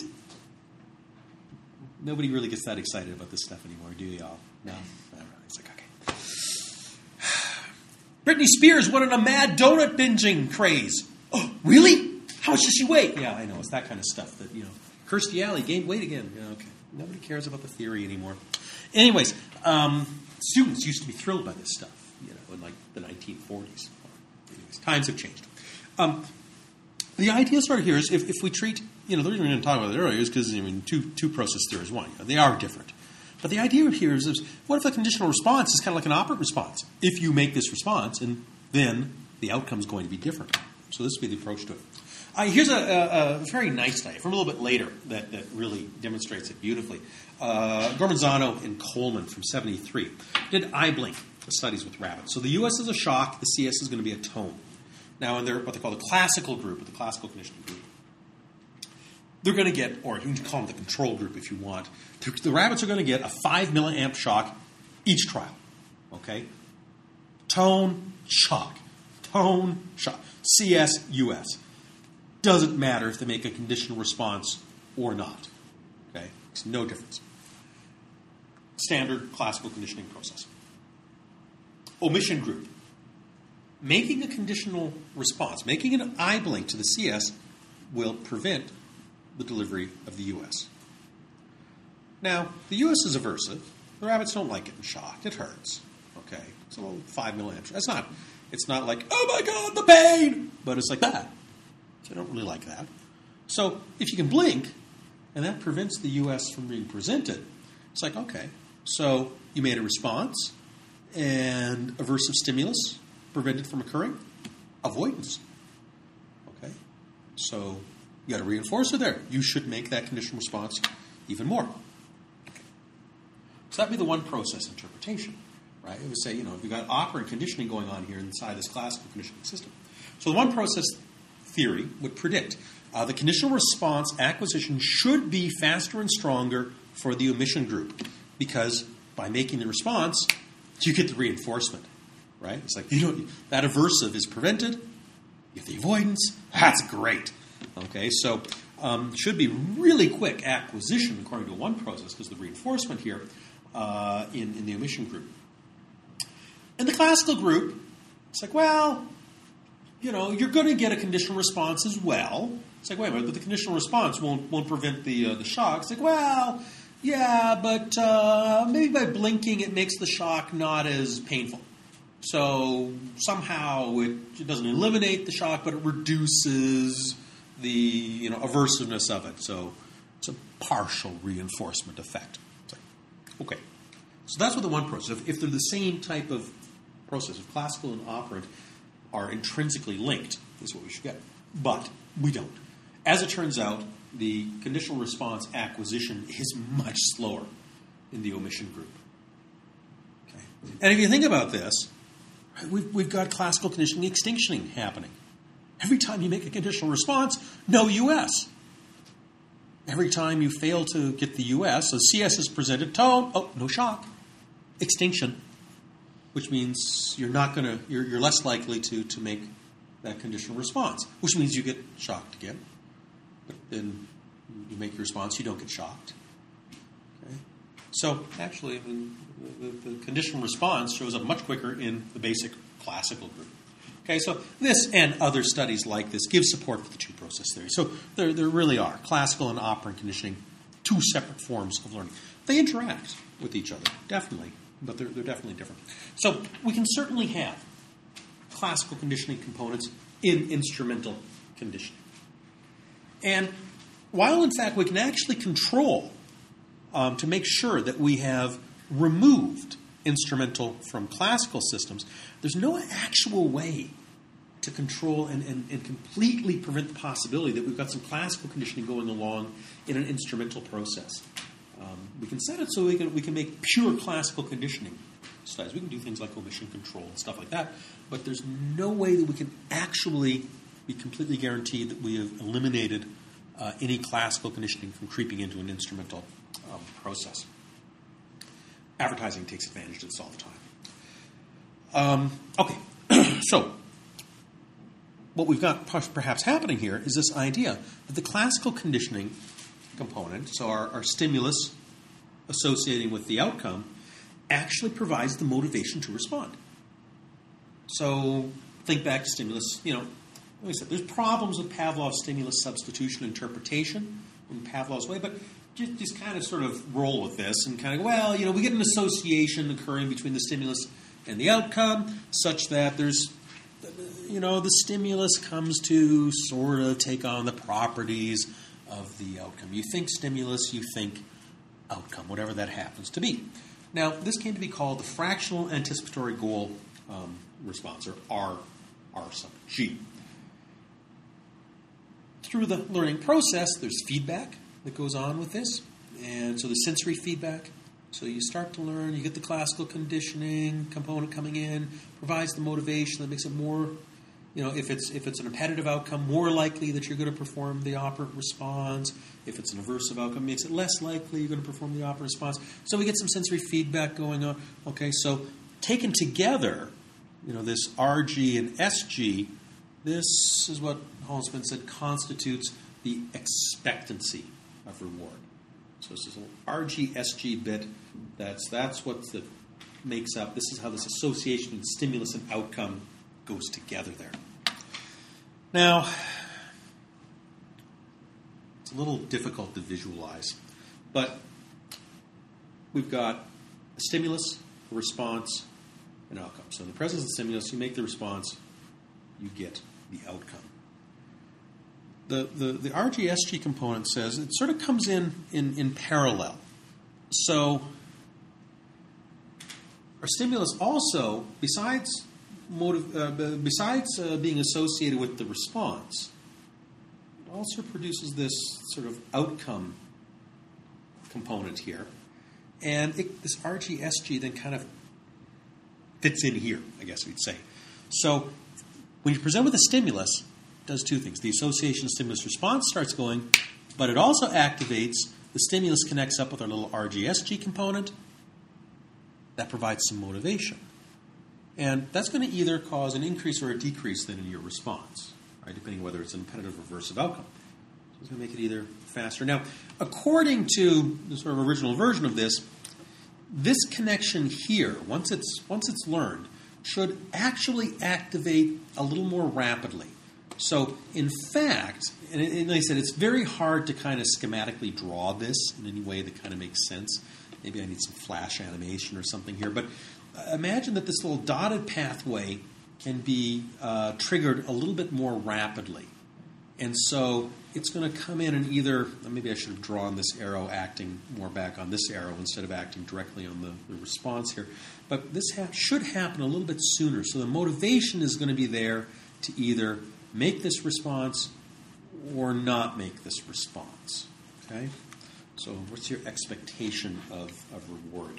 Nobody really gets that excited about this stuff anymore, do y'all? No? All right. It's like, okay. Britney Spears went on a mad donut binging craze. Oh, really? How much does she weigh? Yeah, I know. It's that kind of stuff that, you know, Kirstie Alley gained weight again. Yeah, okay. Nobody cares about the theory anymore. Anyways, um, students used to be thrilled by this stuff, you know, in like the nineteen forties. Anyways, times have changed. Um, the idea sort of here is if, if we treat, you know, the reason we didn't talk about it earlier is because, I mean, two, two process theories, one, you know, they are different. But the idea here is, is, what if the conditional response is kind of like an operant response? If you make this response, and then the outcome is going to be different. So this would be the approach to it. Uh, here's a, a, a very nice study from a little bit later that, that really demonstrates it beautifully. Uh, Gormanzano and Coleman from seventy-three did eye blink studies with rabbits. So the U S is a shock, the C S is going to be a tone. Now, in their what they call the classical group, or the classical conditioning group, they're going to get, or you can call them the control group if you want, the, the rabbits are going to get a five milliamp shock each trial. Okay? Tone, shock. Tone, shock. C S, U S. doesn't matter if they make a conditional response or not. Okay? It's no difference. Standard classical conditioning process. Omission group. Making a conditional response, making an I blink to the C S will prevent the delivery of the U S. Now, the U S is aversive. The rabbits don't like getting shocked. It hurts. Okay? It's a little five milliamps. That's not, it's not like, oh my God, the pain! But it's like that. So I don't really like that. So if you can blink, and that prevents the U S from being presented, it's like, okay, so you made a response, and aversive stimulus prevented from occurring. Avoidance. Okay? So you got a reinforcer there. You should make that conditional response even more. Okay. So that'd be the one process interpretation, right? It would say, you know, you've got operant conditioning going on here inside this classical conditioning system. So the one process theory would predict uh, the conditional response acquisition should be faster and stronger for the omission group, because by making the response, you get the reinforcement, right? It's like, you know, that aversive is prevented, you get the avoidance, that's great. Okay, so um, should be really quick acquisition according to one process, because the reinforcement here uh, in, in the omission group. In the classical group, it's like, well, you know, you're going to get a conditional response as well. It's like, wait a minute, but the conditional response won't won't prevent the uh, the shock. It's like, well, yeah, but uh, maybe by blinking it makes the shock not as painful. So somehow it, it doesn't eliminate the shock, but it reduces the you know aversiveness of it. So it's a partial reinforcement effect. It's like, okay, so that's what the one process. If, if they're the same type of process, if classical and operant are intrinsically linked, is what we should get. But we don't. As it turns out, the conditional response acquisition is much slower in the omission group. Okay. And if you think about this, we've, we've got classical conditioning extinctioning happening. Every time you make a conditional response, no U S. Every time you fail to get the U S, so C S is presented, tone, oh, no shock. Extinction, which means you're not going to, you're, you're less likely to, to make that conditional response, which means you get shocked again. But then you make your response, you don't get shocked. Okay? So actually, the, the, the conditional response shows up much quicker in the basic classical group. Okay, so this and other studies like this give support for the two-process theory. So there, there really are classical and operant conditioning, two separate forms of learning. They interact with each other, definitely, but they're, they're definitely different. So we can certainly have classical conditioning components in instrumental conditioning. And while, in fact, we can actually control um, to make sure that we have removed instrumental from classical systems, there's no actual way to control and, and, and completely prevent the possibility that we've got some classical conditioning going along in an instrumental process. Um, we can set it so we can we can make pure classical conditioning studies. We can do things like omission control and stuff like that, but there's no way that we can actually be completely guaranteed that we have eliminated uh, any classical conditioning from creeping into an instrumental um, process. Advertising takes advantage of this all the time. Um, okay, so what we've got perhaps happening here is this idea that the classical conditioning component, so our, our stimulus associating with the outcome, actually provides the motivation to respond. So think back to stimulus. You know, like I said, there's problems with Pavlov's stimulus substitution interpretation in Pavlov's way, but just, just kind of sort of roll with this and kind of go, well, you know, we get an association occurring between the stimulus and the outcome such that there's, you know, the stimulus comes to sort of take on the properties of the outcome. You think stimulus, you think outcome, whatever that happens to be. Now, this came to be called the fractional anticipatory goal um, response, or R, R sub G. Through the learning process, there's feedback that goes on with this, and so the sensory feedback. So you start to learn, you get the classical conditioning component coming in, provides the motivation that makes it more, you know, if it's if it's an appetitive outcome, more likely that you're going to perform the operant response. If it's an aversive outcome, it makes it less likely you're going to perform the operant response. So we get some sensory feedback going on. Okay, so taken together, you know, this R G and S G This is what Holzman said constitutes the expectancy of reward. So this is an R G S G bit. That's that's what the makes up. This is how this association and stimulus and outcome goes together there. Now, it's a little difficult to visualize, but we've got a stimulus, a response, an outcome. So in the presence of the stimulus, you make the response, you get the outcome. The, the, the R G S G component says it sort of comes in, in, in parallel. So our stimulus also, besides motive, uh, besides uh, being associated with the response, it also produces this sort of outcome component here. And it, this R G S G then kind of fits in here, I guess we'd say. So when you present with a stimulus, it does two things. The association stimulus response starts going, but it also activates, the stimulus connects up with our little R G S G component. That provides some motivation. And that's going to either cause an increase or a decrease then in your response, right, depending whether it's an imperative or reversive outcome. So it's going to make it either faster. Now, according to the sort of original version of this, this connection here, once it's once it's learned, should actually activate a little more rapidly. So, in fact, and, and like I said, it's very hard to kind of schematically draw this in any way that kind of makes sense. Maybe I need some flash animation or something here. But imagine that this little dotted pathway can be uh, triggered a little bit more rapidly. And so it's going to come in and either, maybe I should have drawn this arrow acting more back on this arrow instead of acting directly on the, the response here. But this ha- should happen a little bit sooner. So the motivation is going to be there to either make this response or not make this response. Okay? So what's your expectation of, of reward?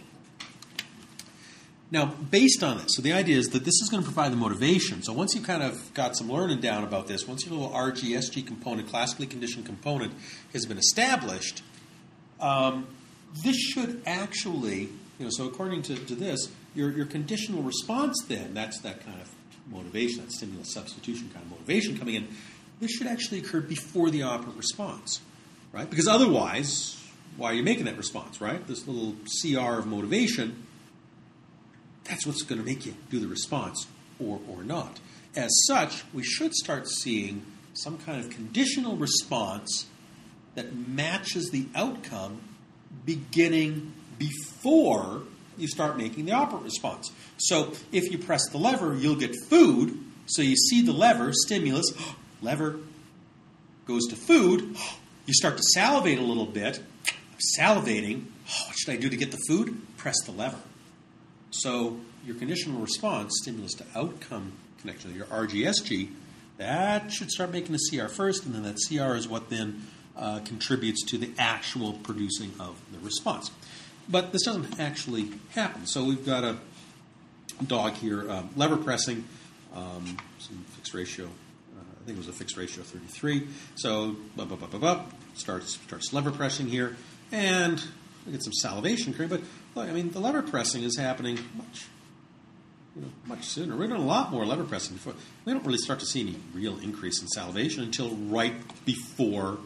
Now, based on this, so the idea is that this is going to provide the motivation. So once you've kind of got some learning down about this, once your little R G S G component, classically conditioned component, has been established, um, this should actually, you know, so according to, to this, your, your conditional response then, that's that kind of motivation, that stimulus substitution kind of motivation coming in, this should actually occur before the operant response, right? Because otherwise, why are you making that response, right? This little C R of motivation, that's what's going to make you do the response or or not. As such, we should start seeing some kind of conditional response that matches the outcome beginning before you start making the operant response. So if you press the lever, you'll get food. So you see the lever, stimulus, lever goes to food. You start to salivate a little bit. I'm salivating. What should I do to get the food? Press the lever. So your conditional response, stimulus to outcome connection, your R G S G, that should start making the C R first, and then that C R is what then uh, contributes to the actual producing of the response. But this doesn't actually happen. So we've got a dog here, um, lever pressing, um, some fixed ratio. Uh, I think it was a fixed ratio of thirty-three. So blah, blah, blah, blah, blah, starts starts lever pressing here, and we get some salivation occurring. But look, I mean, the lever pressing is happening much, you know, much sooner. We're doing a lot more lever pressing before. We don't really start to see any real increase in salivation until right before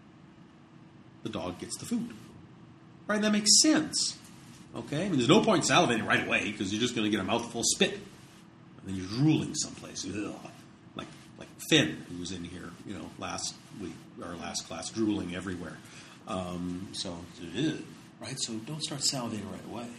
the dog gets the food. Right? That makes sense. Okay? I mean, there's no point salivating right away because you're just going to get a mouthful of spit. And then you're drooling someplace. Ugh. Like like Finn, who was in here, you know, last week, our last class, drooling everywhere. Um, so, ugh. Right? So don't start salivating right away.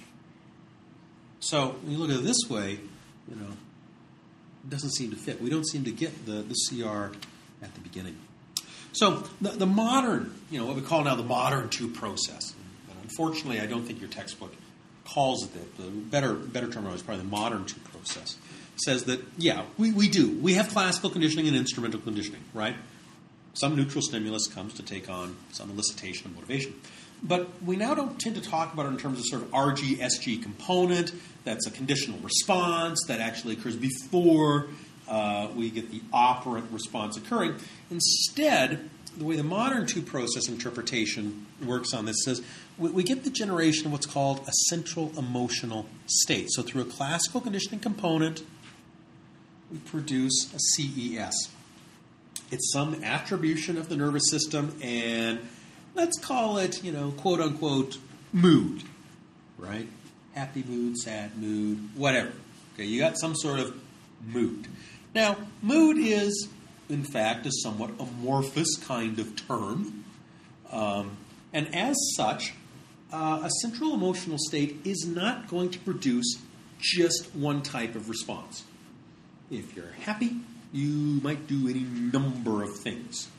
So when you look at it this way, you know, it doesn't seem to fit. We don't seem to get the, the C R at the beginning. So the, the modern, you know, what we call now the modern two process. And unfortunately, I don't think your textbook calls it that. The better better terminology is probably the modern two process. Says that, yeah, we, we do. We have classical conditioning and instrumental conditioning, right? Some neutral stimulus comes to take on some elicitation and motivation. But we now don't tend to talk about it in terms of sort of R G S G component. That's a conditional response that actually occurs before uh, we get the operant response occurring. Instead, the way the modern two-process interpretation works on this says we, we get the generation of what's called a central emotional state. So through a classical conditioning component, we produce a C E S. It's some attribution of the nervous system, and let's call it, you know, quote unquote, mood, right? Happy mood, sad mood, whatever. Okay, you got some sort of mood. Now, mood is, in fact, a somewhat amorphous kind of term, um, and as such, uh, a central emotional state is not going to produce just one type of response. If you're happy, you might do any number of things.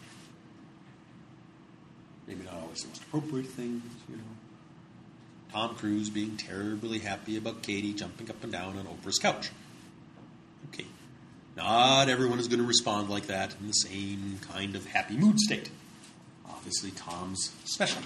Maybe not always the most appropriate things, you know. Tom Cruise being terribly happy about Katie jumping up and down on Oprah's couch. Okay. Not everyone is going to respond like that in the same kind of happy mood state. Obviously, Tom's special.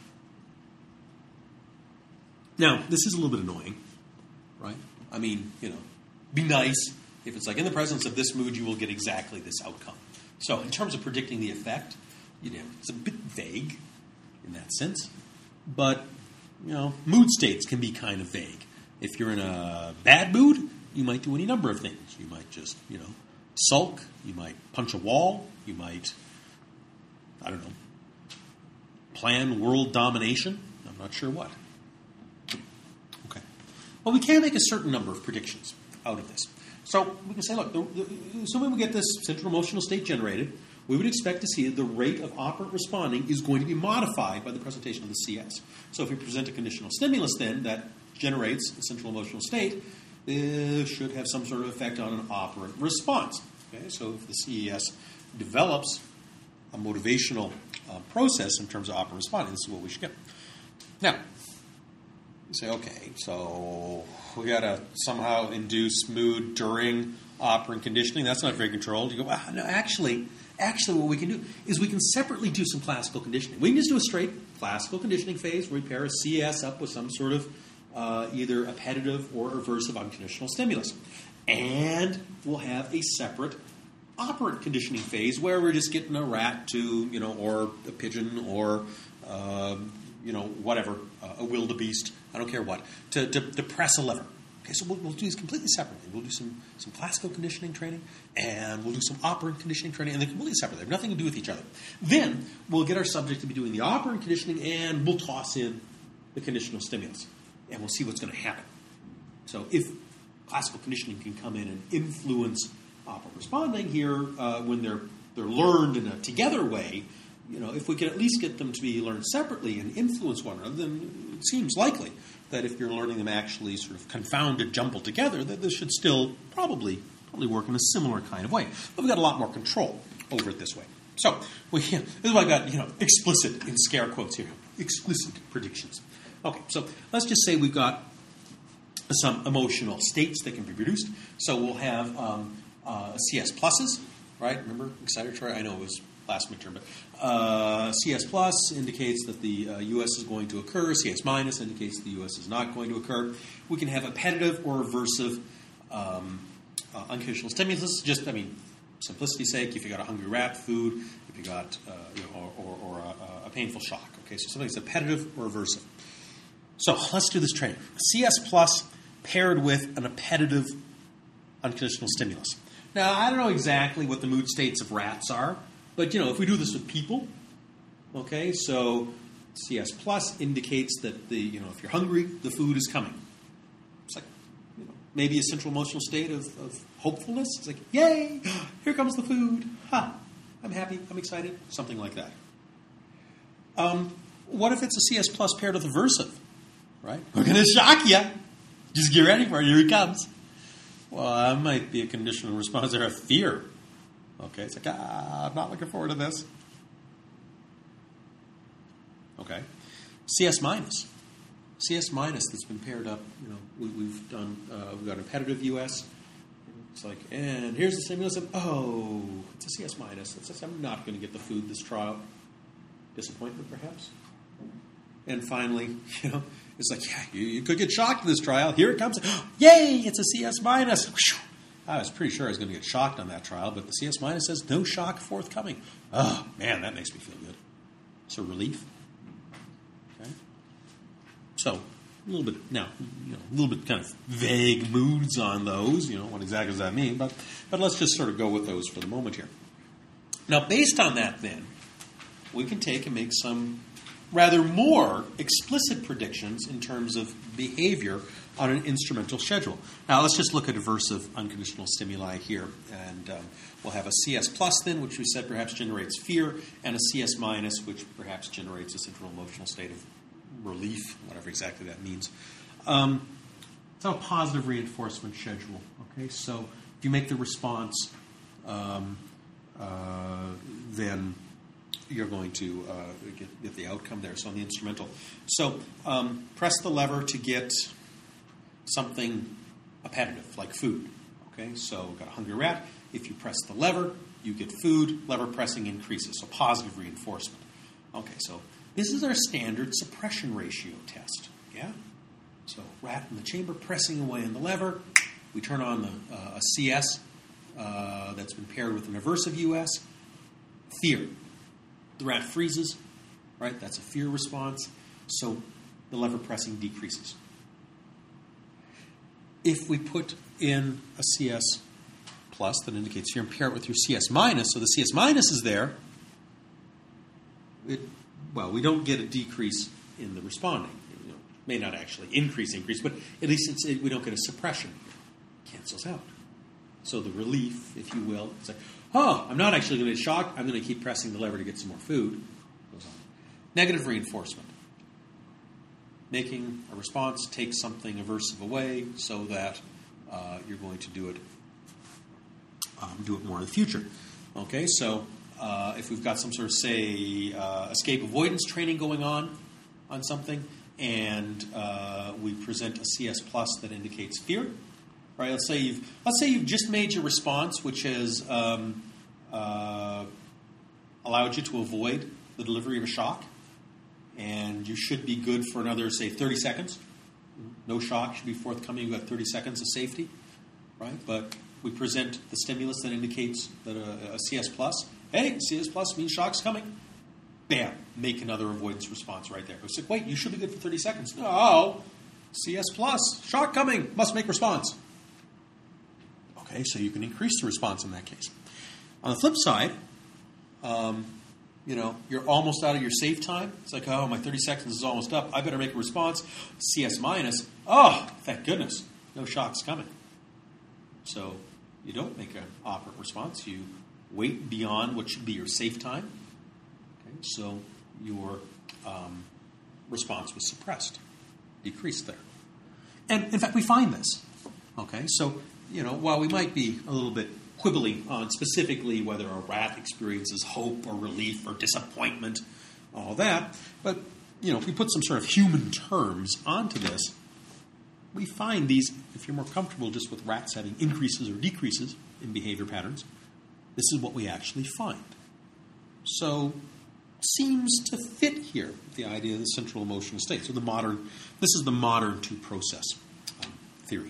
Now, this is a little bit annoying, right? I mean, you know, be nice. If it's like, in the presence of this mood, you will get exactly this outcome. So in terms of predicting the effect, you know, it's a bit vague in that sense. But, you know, mood states can be kind of vague. If you're in a bad mood, you might do any number of things. You might just, you know, sulk. You might punch a wall. You might, I don't know, plan world domination. I'm not sure what. Okay. Well, we can make a certain number of predictions out of this. So we can say, look, the, the, assuming we get this central emotional state generated, we would expect to see that the rate of operant responding is going to be modified by the presentation of the C S. So if we present a conditional stimulus then that generates a central emotional state, it should have some sort of effect on an operant response. Okay? So if the C E S develops a motivational uh, process in terms of operant responding, this is what we should get. Now, you say, okay, so we got to somehow induce mood during operant conditioning. That's not very controlled. You go, well, no, actually, actually what we can do is we can separately do some classical conditioning. We can just do a straight classical conditioning phase where we pair a C S up with some sort of uh, either appetitive or aversive unconditional stimulus. And we'll have a separate operant conditioning phase where we're just getting a rat to, you know, or a pigeon or, uh, you know, whatever, uh, a wildebeest, I don't care what, to, to, to press a lever. Okay, so we'll, we'll do these completely separately. We'll do some, some classical conditioning training, and we'll do some operant conditioning training, and they're completely separate. They have nothing to do with each other. Then we'll get our subject to be doing the operant conditioning, and we'll toss in the conditional stimulus, and we'll see what's going to happen. So if classical conditioning can come in and influence operant responding here uh, when they're they're learned in a together way, you know, if we can at least get them to be learned separately and influence one another, then it seems likely that if you're learning them actually sort of confounded, jumbled together, that this should still probably probably work in a similar kind of way. But we've got a lot more control over it this way. So we, this is why I got, you know, explicit in scare quotes here. Explicit predictions. Okay, so let's just say we've got some emotional states that can be produced. So we'll have um, uh, C S pluses, right? Remember excitatory? I know it was last midterm, but uh, C S plus indicates that the uh, U S is going to occur. C S minus indicates the U S is not going to occur. We can have appetitive or aversive um, uh, unconditional stimulus. Just, I mean, simplicity's sake, if you got a hungry rat, food. If you got, uh, you know, or, or, or a, a painful shock. Okay, so something that's appetitive or aversive. So let's do this training. C S plus paired with an appetitive unconditional stimulus. Now, I don't know exactly what the mood states of rats are, but, you know, if we do this with people, okay, so C S plus indicates that, the you know, if you're hungry, the food is coming. It's like, you know, maybe a central emotional state of, of hopefulness. It's like, yay, here comes the food. Ha, I'm happy, I'm excited, something like that. Um, what if it's a C S plus paired with aversive, right? We're going to shock you. Just get ready for it. Here he comes. Well, that might be a conditional response there of fear. Okay, it's like, ah, I'm not looking forward to this. Okay. C S minus. C S minus that's been paired up, you know, we, we've done, uh, we've got an appetitive U S. It's like, and here's the stimulus of, oh, it's a C S minus. It's just, I'm not going to get the food this trial. Disappointment, perhaps. And finally, you know, it's like, yeah, you, you could get shocked in this trial. Here it comes. Yay, it's a C S minus. I was pretty sure I was going to get shocked on that trial, but the C S minus says no shock forthcoming. Oh, man, that makes me feel good. It's a relief. Okay. So A little bit, now, you know, a little bit kind of vague moods on those. You know, what exactly does that mean? But, but let's just sort of go with those for the moment here. Now, based on that, then, we can take and make some rather more explicit predictions in terms of behavior on an instrumental schedule. Now, let's just look at aversive unconditional stimuli here. And um, we'll have a C S plus then, which we said perhaps generates fear, and a C S minus, which perhaps generates a central emotional state of relief, whatever exactly that means. Um, it's a positive reinforcement schedule. Okay, so if you make the response, um, uh, then you're going to uh, get, get the outcome there. So on the instrumental. So um, press the lever to get something appetitive, like food. Okay, so we've got a hungry rat. If you press the lever, you get food. Lever pressing increases, so positive reinforcement. Okay, so this is our standard suppression ratio test. Yeah? So rat in the chamber pressing away on the lever. We turn on the, uh, a C S uh, that's been paired with an aversive U S. Fear. The rat freezes, right? That's a fear response. So the lever pressing decreases. If we put in a C S plus that indicates fear and pair it with your C S minus, so the C S minus is there, it, well, we don't get a decrease in the responding. You know, may not actually increase, increase, but at least it's, it, we don't get a suppression. It cancels out. So the relief, if you will, it's like, oh, I'm not actually going to get shocked. I'm going to keep pressing the lever to get some more food. Goes on. Negative reinforcement. Making a response take something aversive away so that uh, you're going to do it um, do it more in the future. Okay, so uh, if we've got some sort of, say, uh, escape avoidance training going on on something, and uh, we present a C S plus that indicates fear. Right, let's say you've let's say you've just made your response, which has um, uh, allowed you to avoid the delivery of a shock, and you should be good for another, say, thirty seconds. No shock should be forthcoming. You've got thirty seconds of safety, right? But we present the stimulus that indicates that a, a C S plus. Hey, C S plus means shock's coming. Bam, make another avoidance response right there. It's like, wait, you should be good for thirty seconds. No, C S plus, shock coming, must make response. Okay, so you can increase the response in that case. On the flip side, um, you know, you're almost out of your safe time. It's like, oh, my thirty seconds is almost up. I better make a response. C S minus. Oh, thank goodness. No shock's coming. So you don't make an operant response. You wait beyond what should be your safe time. Okay, so your um, response was suppressed, decreased there. And, in fact, we find this. Okay, so, you know, while we might be a little bit quibbling on specifically whether a rat experiences hope or relief or disappointment, all that, but, you know, if we put some sort of human terms onto this, we find these, if you're more comfortable just with rats having increases or decreases in behavior patterns, this is what we actually find. So, seems to fit here, the idea of the central emotional state. So the modern, this is the modern two-process um, theory.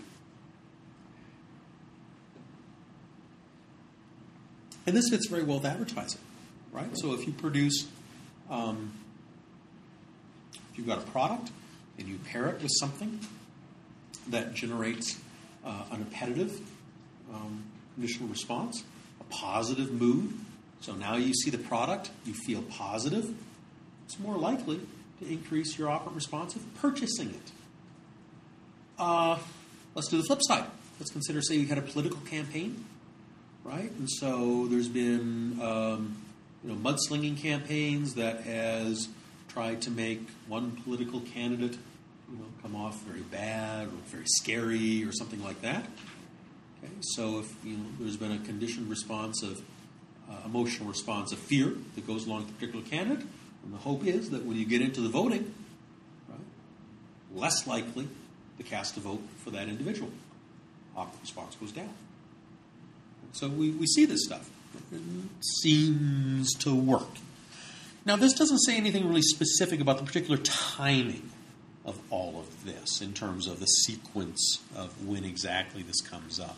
And this fits very well with advertising, right? So if you produce, um, if you've got a product and you pair it with something that generates uh, an appetitive um, initial response, a positive mood, so now you see the product, you feel positive, it's more likely to increase your operant response of purchasing it. Uh, let's do the flip side. Let's consider, say, you had a political campaign, right? And so there's been um, you know, mudslinging campaigns that has tried to make one political candidate you know, come off very bad or very scary or something like that. Okay, so if you know, there's been a conditioned response of uh, emotional response of fear that goes along with a particular candidate, and the hope is that when you get into the voting, right, less likely to cast a vote for that individual. Operant response goes down. So we, we see this stuff. It seems to work. Now, this doesn't say anything really specific about the particular timing of all of this in terms of the sequence of when exactly this comes up.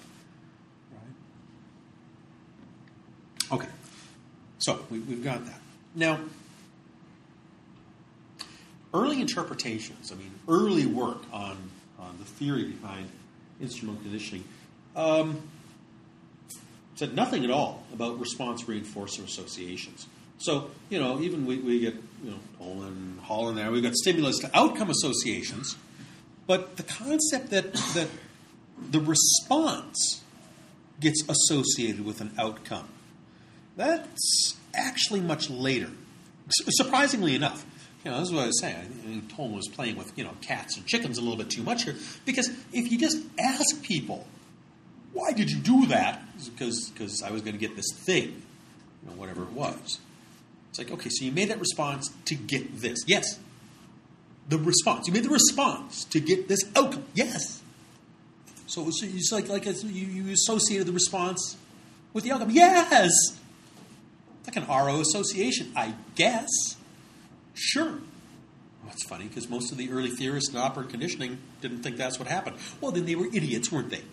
Right? Okay. So we, we've got that. Now, early interpretations, I mean, early work on, on the theory behind instrumental conditioning, um, said nothing at all about response reinforcer associations. So, you know, even we, we get, you know, Tolan, Hall in there, we've got stimulus to outcome associations, but the concept that, that the response gets associated with an outcome, that's actually much later. Surprisingly enough, you know, this is what I was saying. I think Tolan was playing with, you know, cats and chickens a little bit too much here, because if you just ask people, why did you do that? Because because I was going to get this thing, you know, whatever it was. It's like, okay, so you made that response to get this. Yes. The response. You made the response to get this outcome. Yes. So it's, it's like, like it's, you, you associated the response with the outcome. Yes. Like an R O association, I guess. Sure. Well, that's funny, because most of the early theorists in operant conditioning didn't think that's what happened. Well, then they were idiots, weren't they?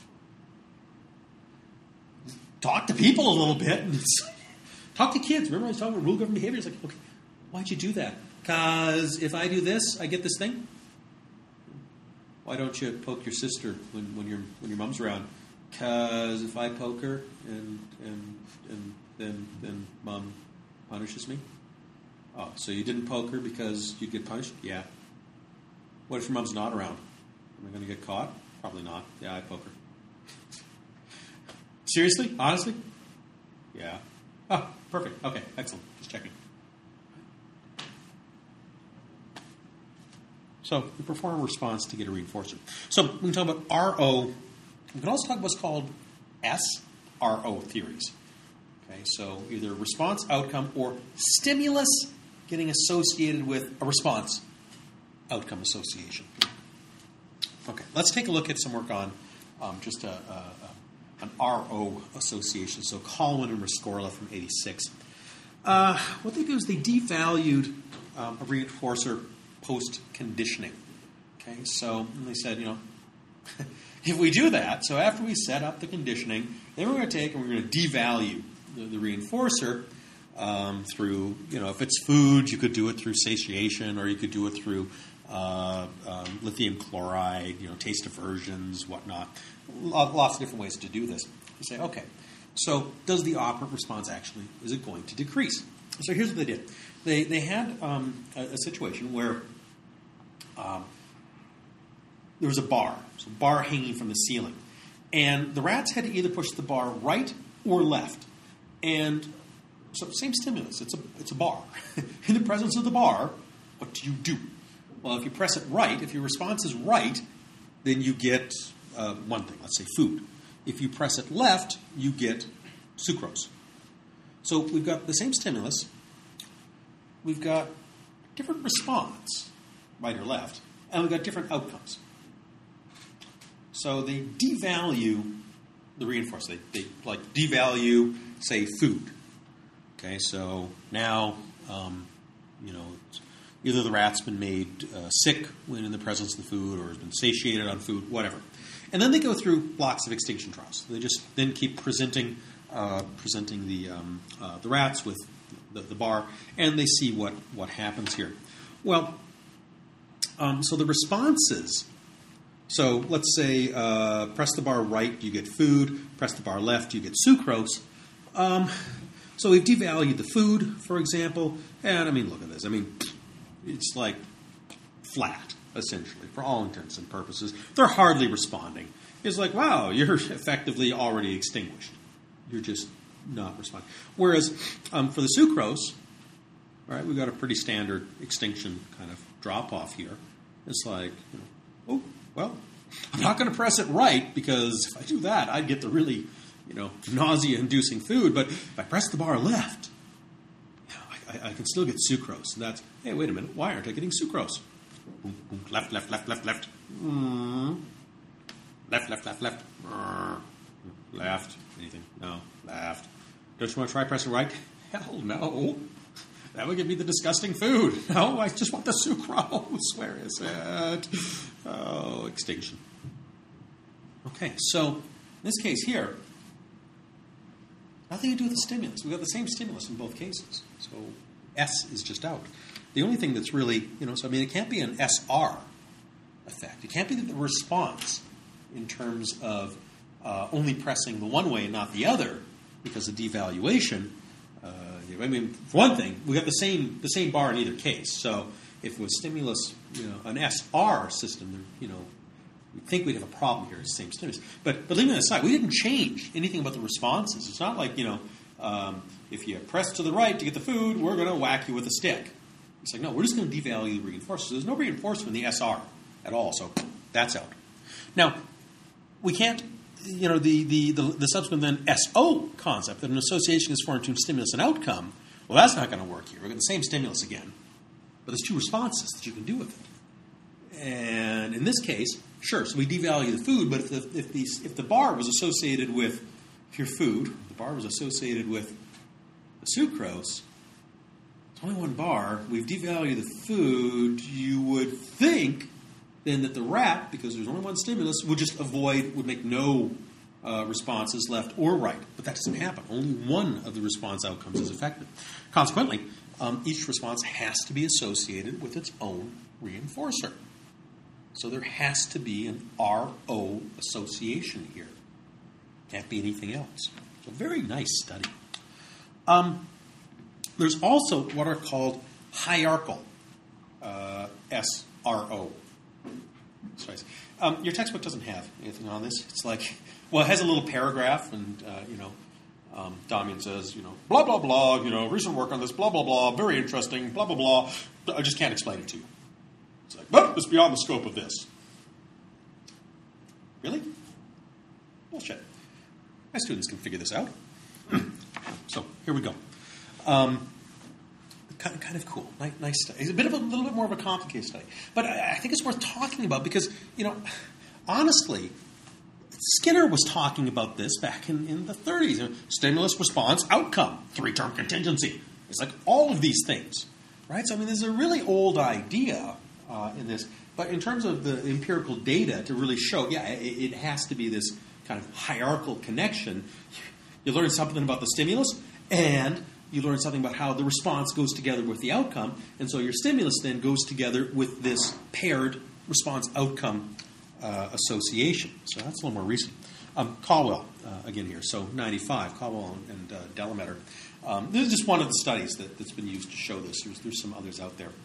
Talk to people a little bit. And talk to kids. Remember I was talking about rule governed behavior? It's like, okay, why'd you do that? Because if I do this, I get this thing? Why don't you poke your sister when, when, your when your mom's around? Because if I poke her and and and then then mom punishes me? Oh, so you didn't poke her because you'd get punished? Yeah. What if your mom's not around? Am I going to get caught? Probably not. Yeah, I poke her. Seriously? Honestly? Yeah. Oh, perfect. Okay, excellent. Just checking. So we perform a response to get a reinforcer. So we can talk about R O. We can also talk about what's called S R O theories. Okay, so either response outcome or stimulus getting associated with a response outcome association. Okay, let's take a look at some work on um, just a, a, a, an R O association. So Coleman and Rescorla from eighty-six. Uh, what they do is they devalued um, a reinforcer post-conditioning. Okay, so they said, you know, if we do that, so after we set up the conditioning, then we're going to take and we're going to devalue the, the reinforcer um, through, you know, if it's food, you could do it through satiation, or you could do it through uh, um, lithium chloride, you know, taste aversions, whatnot. Lots of different ways to do this. You say, okay, so does the operant response actually, is it going to decrease? So here's what they did. They they had um, a, a situation where um, there was a bar, so a bar hanging from the ceiling. And the rats had to either push the bar right or left. And so same stimulus, it's a, it's a bar. In the presence of the bar, what do you do? Well, if you press it right, if your response is right, then you get uh, one thing, let's say food. If you press it left, you get sucrose. So we've got the same stimulus. We've got different response, right or left, and we've got different outcomes. So they devalue the reinforcer. They, they like devalue, say, food. Okay, so now, um, you know, either the rat's been made uh, sick when in the presence of the food, or has been satiated on food, whatever. And then they go through blocks of extinction trials. They just then keep presenting, uh, presenting the um, uh, the rats with the, the bar, and they see what what happens here. Well, um, so the responses. So let's say uh, press the bar right, you get food. Press the bar left, you get sucrose. Um, so we've devalued the food, for example, and I mean, look at this. I mean, it's like flat, essentially, for all intents and purposes. They're hardly responding. It's like, wow, you're effectively already extinguished. You're just not responding. Whereas um, for the sucrose, all right, we've got a pretty standard extinction kind of drop-off here. It's like, you know, oh, well, I'm not going to press it right, because if I do that, I'd get the really, you know, nausea-inducing food. But if I press the bar left, you know, I, I can still get sucrose. And that's, hey, wait a minute, why aren't I getting sucrose? Boom, boom, left, left, left, left, left. Mm. Left, left, left, left. Mm. Left. Anything? No. Left. Don't you want to try pressing right? Hell no. That would give me the disgusting food. No, I just want the sucrose. Where is it? Oh, extinction. Okay, so in this case here, nothing to do with the stimulus. We've got the same stimulus in both cases. So S is just out. the only thing that's really, you know, so I mean, it can't be an S R effect. It can't be the response in terms of uh, only pressing the one way and not the other because of devaluation. Uh, I mean, for one thing, we got the same the same bar in either case. So if it was stimulus, you know, an S R system, you know, we think we'd have a problem here. It's the same stimulus. But but leaving that aside, we didn't change anything about the responses. It's not like, you know, um, if you press to the right to get the food, we're going to whack you with a stick. It's like, no, we're just going to devalue the reinforcer. So there's no reinforcement in the S R at all. So that's out. Now, we can't, you know, the, the, the, the subsequent then S O concept, that an association is formed between stimulus and outcome, well, that's not going to work here. We're getting the same stimulus again. But there's two responses that you can do with it. And in this case, sure, so we devalue the food, but if the, if the, if the bar was associated with your food, the bar was associated with the sucrose, it's only one bar, we've devalued the food, you would think then that the rat, because there's only one stimulus, would just avoid, would make no uh, responses left or right. But that doesn't happen. Only one of the response outcomes is affected. Consequently, um, each response has to be associated with its own reinforcer. So there has to be an R O association here. Can't be anything else. So very nice study. Um, there's also what are called hierarchical uh, S R O. Um, your textbook doesn't have anything on this. It's like, well, it has a little paragraph, and, uh, you know, um, Damian says, you know, blah, blah, blah, you know, recent work on this, blah, blah, blah, very interesting, blah, blah, blah. I just can't explain it to you. It's like, well, it's beyond the scope of this. Really? Bullshit. My students can figure this out. So, here we go. Um, Kind of, kind of cool, nice, nice study. It's a bit of a little bit more of a complicated study, but I, I think it's worth talking about because, you know, honestly, Skinner was talking about this back in, in the thirties. Stimulus, response, outcome, three-term contingency. It's like all of these things, right? So I mean, there's a really old idea uh, in this, but in terms of the empirical data to really show, yeah, it, it has to be this kind of hierarchical connection. You learn something about the stimulus and you learn something about how the response goes together with the outcome, and so your stimulus then goes together with this paired response-outcome uh, association. So that's a little more recent. Um, Caldwell, uh, again here, so ninety-five, Caldwell and uh, Delamater. Um, this is just one of the studies that, that's been used to show this. There's, there's some others out there.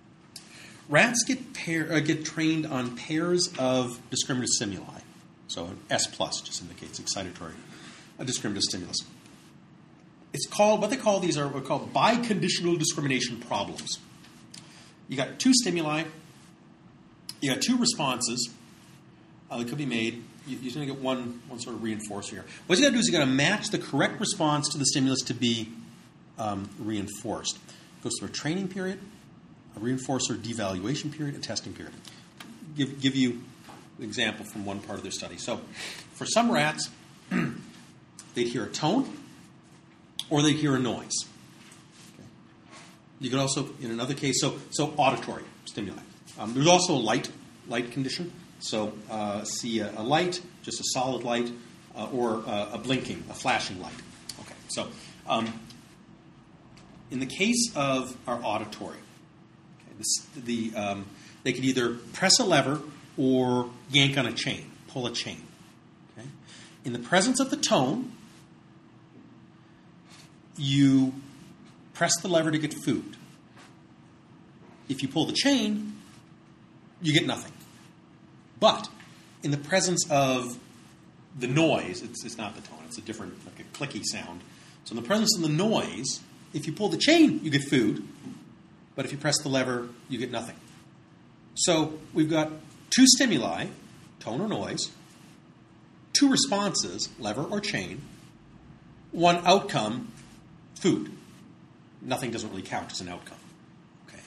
Rats get, pair, uh, get trained on pairs of discriminative stimuli. So an S plus just indicates excitatory, a discriminative stimulus. It's called, what they call these are what are called biconditional discrimination problems. You got two stimuli, you got two responses uh, that could be made. You, you're going to get one, one sort of reinforcer here. What you got to do is you got to match the correct response to the stimulus to be um, reinforced. It goes through a training period, a reinforcer devaluation period, a testing period. Give, give you an example from one part of their study. So for some rats, they'd hear a tone, or they hear a noise. Okay. You could also, in another case, so so auditory stimuli. Um, there's also a light light condition. So uh, see a, a light, just a solid light, uh, or uh, a blinking, a flashing light. Okay. So um, in the case of our auditory, okay, this, the um, they could either press a lever or yank on a chain, pull a chain. Okay. In the presence of the tone, you press the lever to get food. If you pull the chain, you get nothing. But in the presence of the noise, it's, it's not the tone, it's a different, like a clicky sound. So in the presence of the noise, if you pull the chain, you get food. But if you press the lever, you get nothing. So we've got two stimuli, tone or noise, two responses, lever or chain, one outcome, food. Nothing doesn't really count as an outcome. Okay.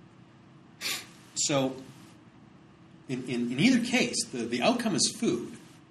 So, in, in, in either case, the, the outcome is food.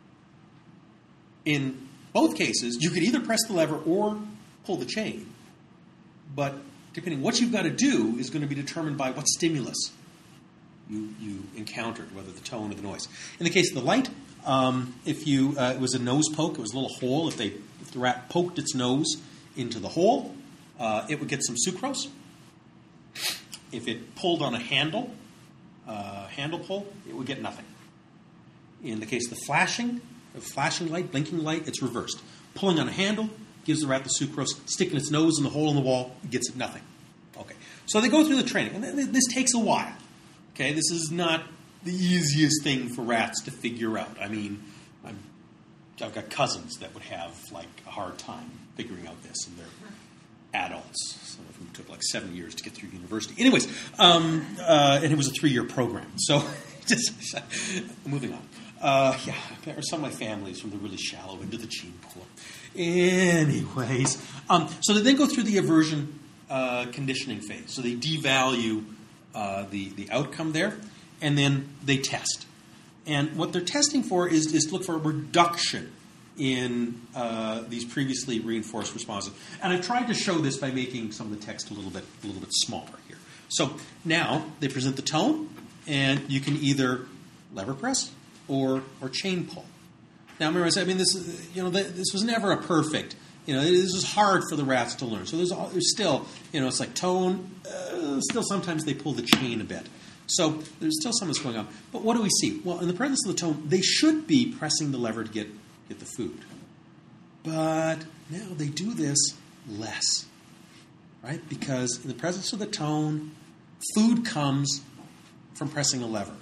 In both cases, you could either press the lever or pull the chain. But depending what you've got to do is going to be determined by what stimulus you, you encountered, whether the tone or the noise. In the case of the light, um, if you uh, it was a nose poke, it was a little hole. If they if the rat poked its nose into the hole, uh, it would get some sucrose. if it pulled on a handle, uh, handle pull, it would get nothing. In the case of the flashing, the flashing light, blinking light, it's reversed. Pulling on a handle gives the rat the sucrose. Sticking its nose in the hole in the wall, it gets it nothing. Okay, so they go through the training, and this takes a while. Okay, this is not the easiest thing for rats to figure out. I mean, I'm, I've got cousins that would have like a hard time figuring out this, and they're adults. Some of them took like seven years to get through university. Anyways, um, uh, and it was a three-year program. So, just moving on. Uh, yeah, there are some of my families from the really shallow into the gene pool. Anyways, um, so they then go through the aversion uh, conditioning phase. So they devalue uh, the the outcome there, and then they test. And what they're testing for is, is to look for a reduction in uh, these previously reinforced responses. And I've tried to show this by making some of the text a little bit a little bit smaller here. So now they present the tone, and you can either lever press or or chain pull. Now remember, I said, I mean, this you know this was never a perfect. You know, this is hard for the rats to learn. So there's, there's still, you know, it's like tone. Uh, still, sometimes they pull the chain a bit. So there's still some that's going on. But what do we see? Well, in the presence of the tone, they should be pressing the lever to get, get the food. But now they do this less, right? Because in the presence of the tone, food comes from pressing a lever.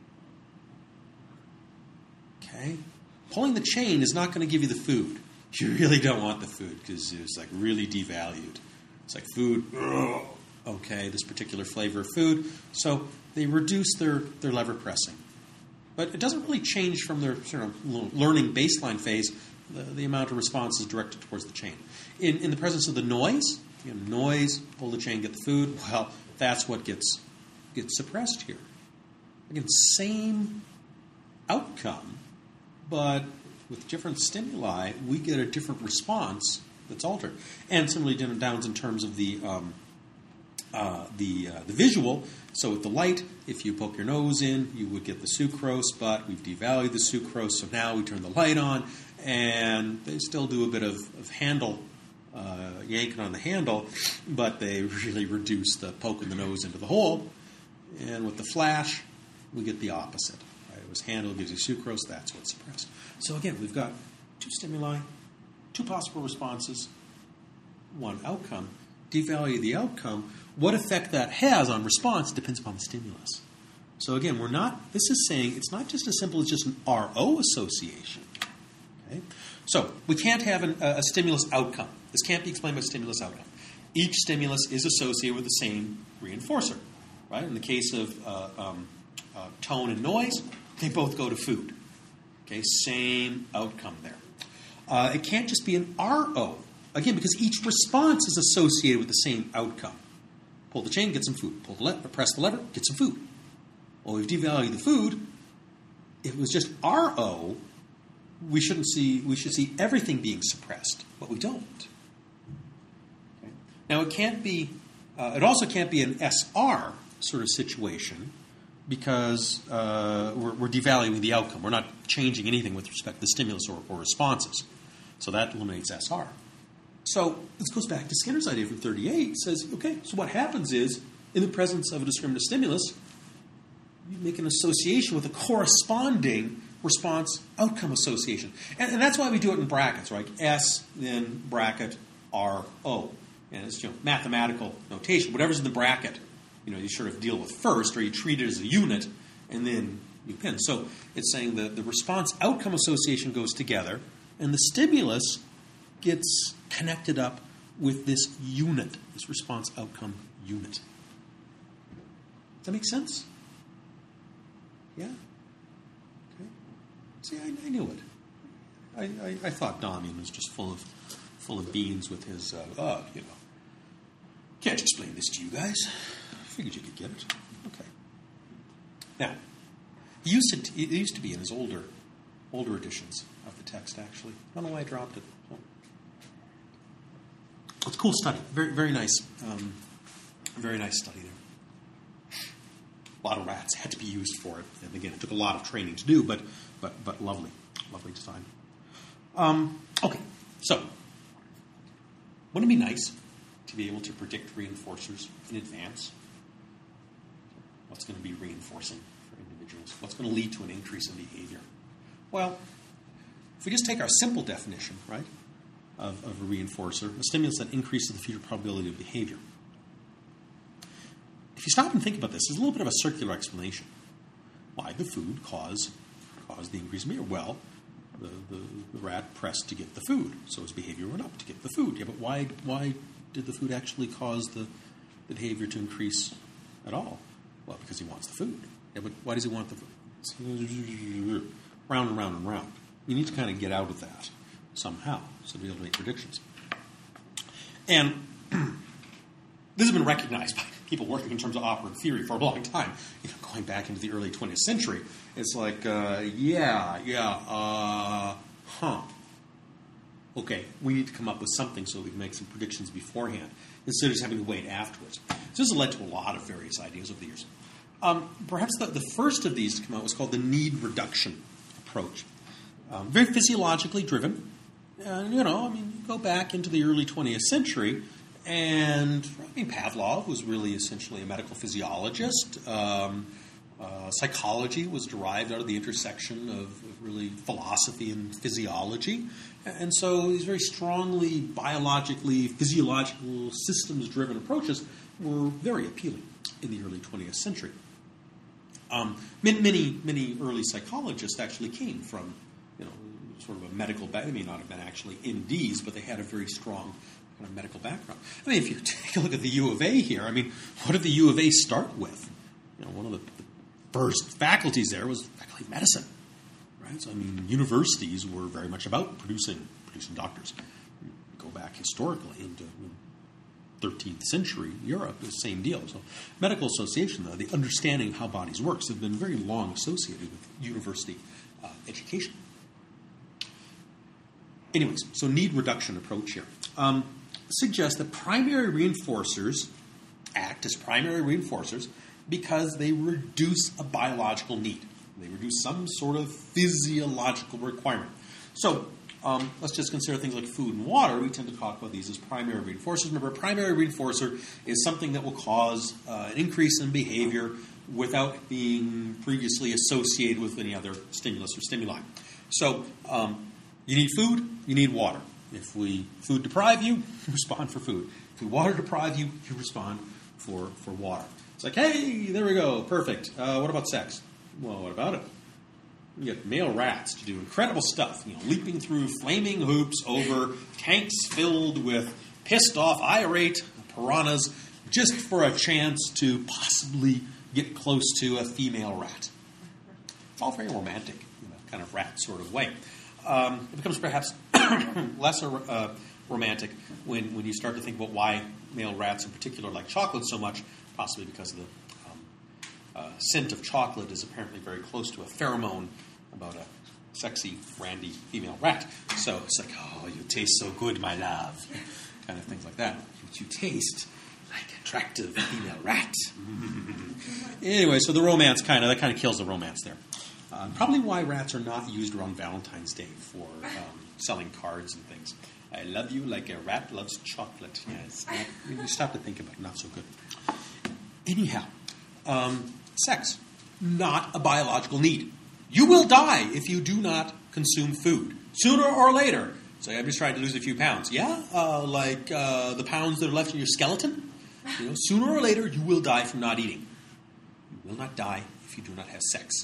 Okay? Pulling the chain is not going to give you the food. You really don't want the food because it's like really devalued. It's like food, ugh, okay, this particular flavor of food. So they reduce their, their lever pressing. But it doesn't really change from their sort of learning baseline phase. The, the amount of response is directed towards the chain. In, in the presence of the noise, you know, noise, pull the chain, get the food, well, that's what gets, gets suppressed here. Again, same outcome, but with different stimuli, we get a different response that's altered. And similarly, downs in terms of the um, uh, the uh, the visual. So with the light, if you poke your nose in, you would get the sucrose, but we've devalued the sucrose, so now we turn the light on, and they still do a bit of, of handle, uh, yanking on the handle, but they really reduce the poking the nose into the hole. And with the flash, we get the opposite. Right? It was handle gives you sucrose, that's what's suppressed. So again, we've got two stimuli, two possible responses, one outcome. Devalue the outcome. What effect that has on response depends upon the stimulus. So again, we're not, this is saying it's not just as simple as just an R O association. Okay? So we can't have an, a, a stimulus outcome. This can't be explained by stimulus outcome. Each stimulus is associated with the same reinforcer. Right? In the case of uh, um, uh, tone and noise, they both go to food. Okay, same outcome there. Uh, it can't just be an R O. Again, because each response is associated with the same outcome. Pull the chain, get some food. Pull the lever, press the lever, get some food. Well, we've devalued the food. If it was just R O, we shouldn't see. We should see everything being suppressed, but we don't. Okay. Now, it can't be. Uh, it also can't be an S R sort of situation, because uh, we're, we're devaluing the outcome. We're not changing anything with respect to the stimulus or, or responses. So that eliminates S R. So this goes back to Skinner's idea from thirty-eight. It says, okay, so what happens is, in the presence of a discriminative stimulus, you make an association with a corresponding response outcome association. And, and that's why we do it in brackets, right? S, then bracket, R, O. And it's, you know, mathematical notation. Whatever's in the bracket, you know, you sort of deal with first, or you treat it as a unit, and then you pin. So it's saying that the response outcome association goes together, and the stimulus gets connected up with this unit, this response outcome unit. Does that make sense? Yeah? Okay. See, I, I knew it. I, I, I thought Damian was just full of full of beans with his, uh, uh, you know, can't explain this to you guys. Figured you could get it. Okay. Now, he used to, it used to be in his older older editions of the text, actually. I don't know why I dropped it. So. It's a cool study. Very, very nice. Um, very nice study there. A lot of rats had to be used for it. And again, it took a lot of training to do, but but but lovely. Lovely design. Um, okay, so wouldn't it be nice to be able to predict reinforcers in advance? what's going to be reinforcing for individuals? What's going to lead to an increase in behavior? Well, if we just take our simple definition, right, of, of a reinforcer, a stimulus that increases the future probability of behavior. If you stop and think about this, there's a little bit of a circular explanation. Why the food caused caused the increase in behavior? Well, the, the, the rat pressed to get the food, so his behavior went up to get the food. Yeah, but why why did the food actually cause the, the behavior to increase at all? Well, because he wants the food. Yeah, but why does he want the food? Round and round and round. You need to kind of get out of that somehow so to be able to make predictions. And this has been recognized by people working in terms of operant theory for a long time. You know, going back into the early twentieth century, it's like, uh, yeah, yeah, uh, huh. Okay, we need to come up with something so we can make some predictions beforehand instead of just having to wait afterwards. So this has led to a lot of various ideas over the years. Um, perhaps the, the first of these to come out was called the need reduction approach. Um, very physiologically driven. And, you know, I mean, you go back into the early twentieth century, and I mean, Pavlov was really essentially a medical physiologist. Um, uh, psychology was derived out of the intersection of, of really philosophy and physiology. And so these very strongly biologically, physiological, systems-driven approaches were very appealing in the early twentieth century. Um, many, many, many early psychologists actually came from, you know, sort of a medical background. They may not have been actually M Ds, but they had a very strong kind of medical background. I mean, if you take a look at the U of A here, I mean, what did the U of A start with? You know, one of the, the first faculties there was faculty of medicine, right? So, I mean, universities were very much about producing producing doctors. You go back historically into thirteenth century Europe, the same deal. So medical association, though, the understanding of how bodies works, have been very long associated with university uh, education. Anyways, so need reduction approach here um, suggests that primary reinforcers act as primary reinforcers because they reduce a biological need. They reduce some sort of physiological requirement. So Um, let's just consider things like food and water. We tend to talk about these as primary reinforcers. Remember, a primary reinforcer is something that will cause uh, an increase in behavior without being previously associated with any other stimulus or stimuli. So um, you need food, you need water. If we food deprive you, you respond for food. If we water deprive you, you respond for, for water. It's like, hey, there we go, perfect. Uh, what about sex? Well, what about it? You get male rats to do incredible stuff, you know, leaping through flaming hoops over tanks filled with pissed off, irate piranhas just for a chance to possibly get close to a female rat. It's all very romantic in a kind of rat sort of way. Um, it becomes perhaps less uh, romantic when, when you start to think about why male rats in particular like chocolate so much, possibly because the um, uh, scent of chocolate is apparently very close to a pheromone about a sexy, randy female rat. So it's like, oh, you taste so good, my love. Kind of things like that. You taste like attractive female rat. Anyway, so the romance kind of, that kind of kills the romance there. Uh, probably why rats are not used around Valentine's Day for um, selling cards and things. I love you like a rat loves chocolate. Yes. You stop to think about it. Not so good. Anyhow, um, sex, not a biological need. You will die if you do not consume food. Sooner or later. So I'm just trying to lose a few pounds. Yeah? Uh, like uh, the pounds that are left in your skeleton? You know, sooner or later, you will die from not eating. You will not die if you do not have sex.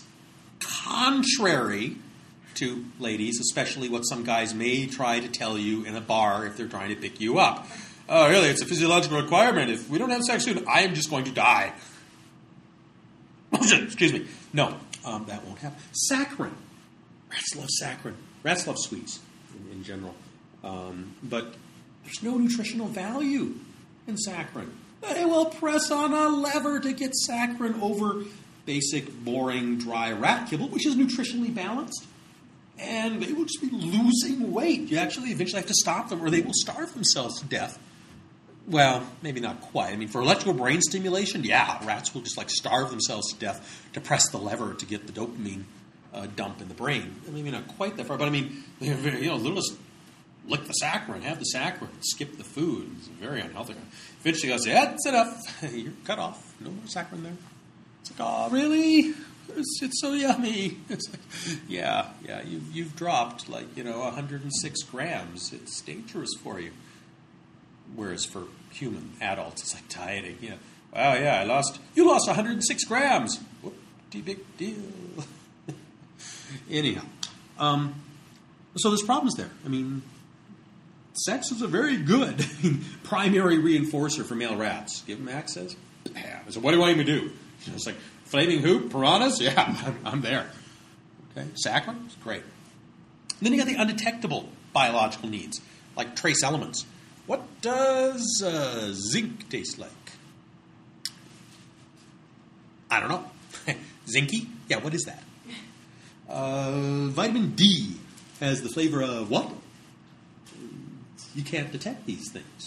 Contrary to, ladies, especially what some guys may try to tell you in a bar if they're trying to pick you up. Oh, really? It's a physiological requirement. If we don't have sex soon, I am just going to die. Excuse me. No. Um, that won't happen. Saccharin. Rats love saccharin. Rats love sweets in, in general. Um, but there's no nutritional value in saccharin. They will press on a lever to get saccharin over basic, boring, dry rat kibble, which is nutritionally balanced. And they will just be losing weight. You actually eventually have to stop them or they will starve themselves to death. Well, maybe not quite. I mean, for electrical brain stimulation, yeah, rats will just like starve themselves to death to press the lever to get the dopamine uh, dump in the brain. Maybe not quite that far, but I mean, you know, they'll just lick the saccharin, have the saccharin, skip the food. It's very unhealthy. Eventually, I'll say, that's enough. You're cut off. No more saccharin there. It's like, oh, really? It's, it's so yummy. It's like, yeah, yeah, you, you've dropped like, you know, one hundred six grams. It's dangerous for you. Whereas for human adults, it's like dieting. Yeah. Wow, yeah, I lost, you lost one hundred six grams. Whoop-de big deal. Anyhow, um, so there's problems there. I mean, sex is a very good primary reinforcer for male rats. Give them access. Yeah. So what do you want me to do? You know, it's like, flaming hoop, piranhas? Yeah, I'm, I'm there. Okay, saccharin? Great. And then you got the undetectable biological needs, like trace elements. What does uh, zinc taste like? I don't know. Zinky? Yeah, what is that? Uh, vitamin D has the flavor of what? You can't detect these things.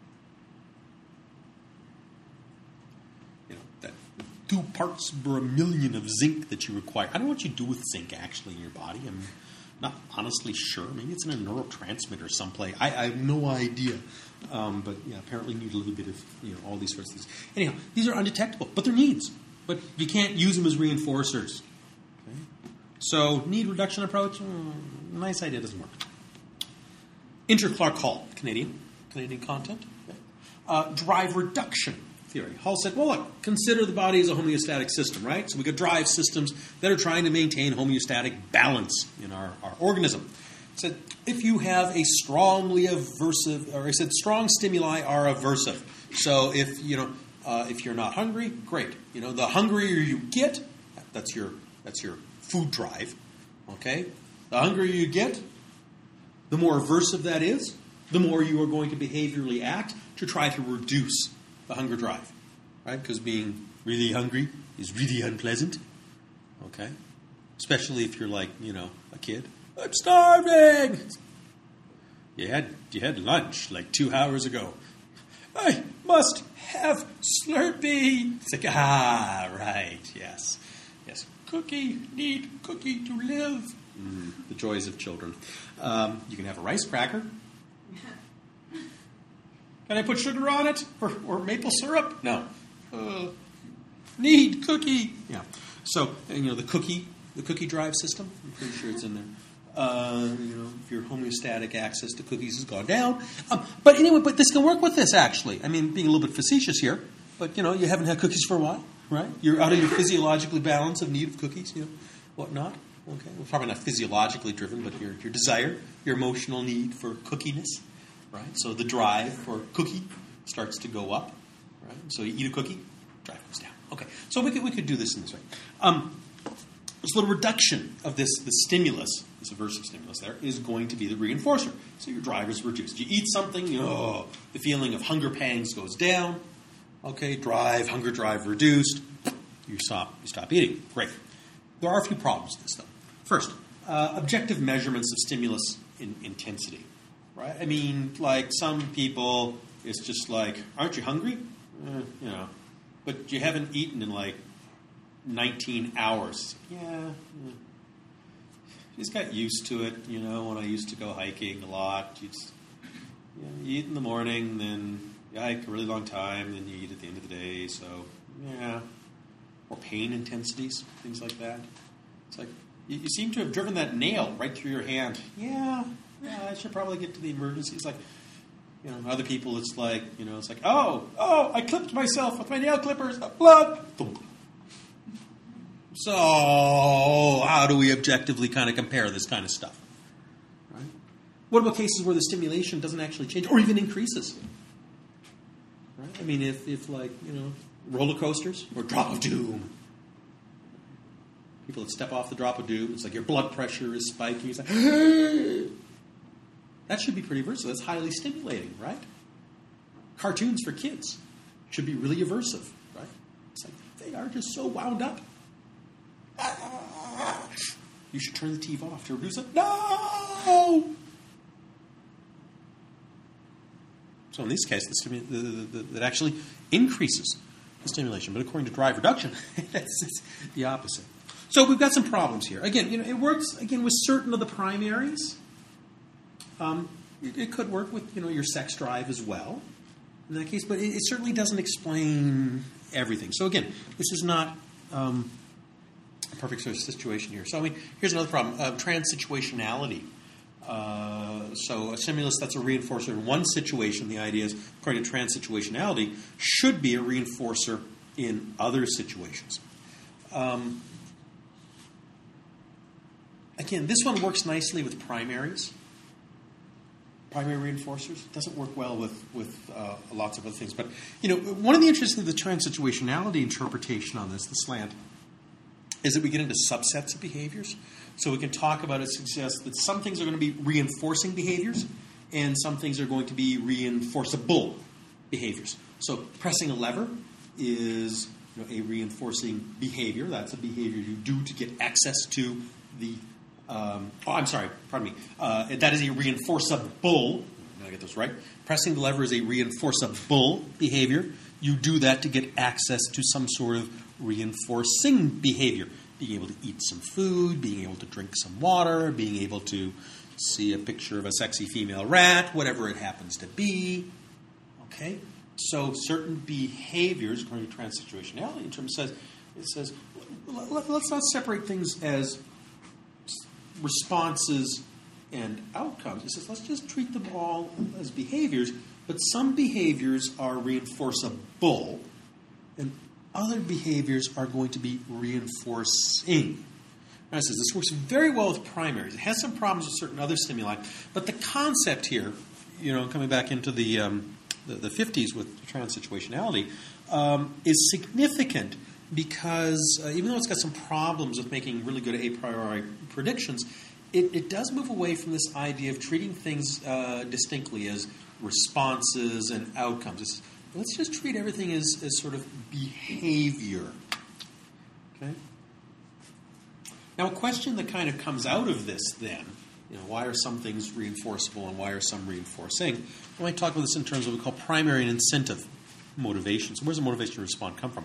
You know, that two parts per million of zinc that you require. I don't know what you do with zinc actually in your body. I'm not honestly sure. Maybe it's in a neurotransmitter someplace. I, I have no idea. Um, but yeah, apparently you need a little bit of, you know, all these sorts of things. Anyhow, these are undetectable, but they're needs. But you can't use them as reinforcers. Okay? So, need reduction approach, mm, nice idea, doesn't work. Enter Clark Hall, Canadian, Canadian content. Okay. Uh, drive reduction theory. Hall said, well, look, consider the body as a homeostatic system, right? So we got drive systems that are trying to maintain homeostatic balance in our, our organism. He said, if you have a strongly aversive, or he said, strong stimuli are aversive. So if, you know, uh, if you're not hungry, great. You know, the hungrier you get, that's your, that's your food drive, okay? The hungrier you get, the more aversive that is, the more you are going to behaviorally act to try to reduce the hunger drive, right? Because being really hungry is really unpleasant, okay? Especially if you're like, you know, a kid. I'm starving! You had, you had lunch like two hours ago. I must have Slurpee. It's like, ah, right, yes. Yes, cookie, need cookie to live. Mm, the joys of children. Um, you can have a rice cracker. Can I put sugar on it? Or, or maple syrup? No. Uh, need cookie. Yeah. So, and, you know, the cookie, the cookie drive system, I'm pretty sure it's in there. Uh, you know, if your homeostatic access to cookies has gone down. Um, but anyway, but this can work with this, actually. I mean, being a little bit facetious here. But, you know, you haven't had cookies for a while, right? You're out of your physiologically balance of need of cookies, you know, whatnot. Okay, well, probably not physiologically driven, but your your desire, your emotional need for cookiness, right? So the drive for cookie starts to go up, right? So you eat a cookie, drive goes down. Okay, so we could we could do this in this way. Um, this little reduction of this the stimulus, this aversive stimulus, there is going to be the reinforcer. So your drive is reduced. You eat something, you know, the feeling of hunger pangs goes down. Okay, drive, hunger drive reduced. You stop. You stop eating. Great. There are a few problems with this, though. First, uh, objective measurements of stimulus in intensity, right? I mean, like some people, it's just like, aren't you hungry? Eh, you know, but you haven't eaten in like nineteen hours. Yeah, yeah. Just got used to it, you know, when I used to go hiking a lot. You just, you know, you eat in the morning, then you hike a really long time, then you eat at the end of the day, so, yeah. Or pain intensities, things like that. It's like, you, you seem to have driven that nail right through your hand. Yeah, yeah, I should probably get to the emergency. It's like, you know, other people, it's like, you know, it's like, oh, oh, I clipped myself with my nail clippers, blood. Thump. So, how do we objectively kind of compare this kind of stuff? Right? What about cases where the stimulation doesn't actually change or even increases? Right? I mean, if, if like, you know, roller coasters or drop of doom. People that step off the drop of doom, it's like your blood pressure is spiking. It's like, that should be pretty aversive. That's highly stimulating, right? Cartoons for kids should be really aversive, right? It's like, they are just so wound up. You should turn the T V off to reduce it. No! So in this case, the stimu- the, the, the, that actually increases the stimulation. But according to drive reduction, it's, it's the opposite. So we've got some problems here. Again, you know, it works again with certain of the primaries. Um, it, it could work with, you know, your sex drive as well in that case, but it, it certainly doesn't explain everything. So again, this is not um, a perfect sort of situation here. So, I mean, here's another problem, uh, transsituationality. Uh, so a stimulus that's a reinforcer in one situation, the idea is, according to transsituationality, should be a reinforcer in other situations. Um, again, this one works nicely with primaries. Primary reinforcers. It doesn't work well with, with uh, lots of other things. But, you know, one of the interests of the transsituationality interpretation on this, the slant, is that we get into subsets of behaviors. So we can talk about it, suggest that some things are going to be reinforcing behaviors and some things are going to be reinforceable behaviors. So pressing a lever is, you know, a reinforcing behavior. That's a behavior you do to get access to the, um, oh, I'm sorry, pardon me. Uh, that is a reinforceable, did I get those right? Pressing the lever is a reinforceable behavior. You do that to get access to some sort of reinforcing behavior. Being able to eat some food, being able to drink some water, being able to see a picture of a sexy female rat, whatever it happens to be. Okay? So certain behaviors, according to transsituationality, in terms of, it says, let's not separate things as responses and outcomes. It says, let's just treat them all as behaviors, but some behaviors are reinforceable, and other behaviors are going to be reinforcing. Now, it says this works very well with primaries. It has some problems with certain other stimuli, but the concept here, you know, coming back into the um, the, the fifties with transsituationality, um, is significant because uh, even though it's got some problems with making really good a priori predictions, it, it does move away from this idea of treating things uh, distinctly as responses and outcomes. It's, let's just treat everything as, as sort of behavior. Okay? Now, a question that kind of comes out of this then, you know, why are some things reinforceable and why are some reinforcing? I might talk about this in terms of what we call primary and incentive motivations. Where's the motivation to respond come from?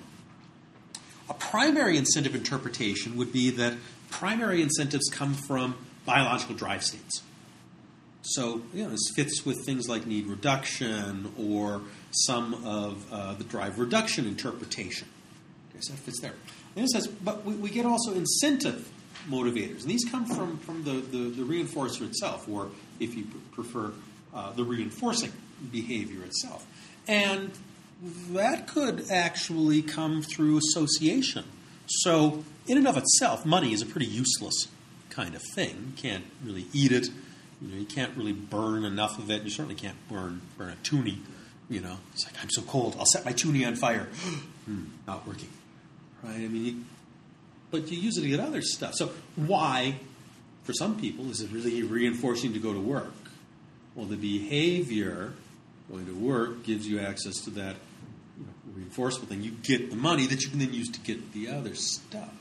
A primary incentive interpretation would be that primary incentives come from biological drive states. So, you know, this fits with things like need reduction or some of uh, the drive reduction interpretation. Okay, so that fits there. And it says, but we, we get also incentive motivators. And these come from, from the, the, the reinforcer itself, or if you prefer, uh, the reinforcing behavior itself. And that could actually come through association. So, in and of itself, money is a pretty useless kind of thing. You can't really eat it. You know, you can't really burn enough of it. You certainly can't burn burn a toonie. You know, it's like, I'm so cold, I'll set my toonie on fire. hmm, not working. Right? I mean, you, but you use it to get other stuff. So why, for some people, is it really reinforcing to go to work? Well, the behavior going to work gives you access to that, you know, reinforcement thing. You get the money that you can then use to get the other stuff.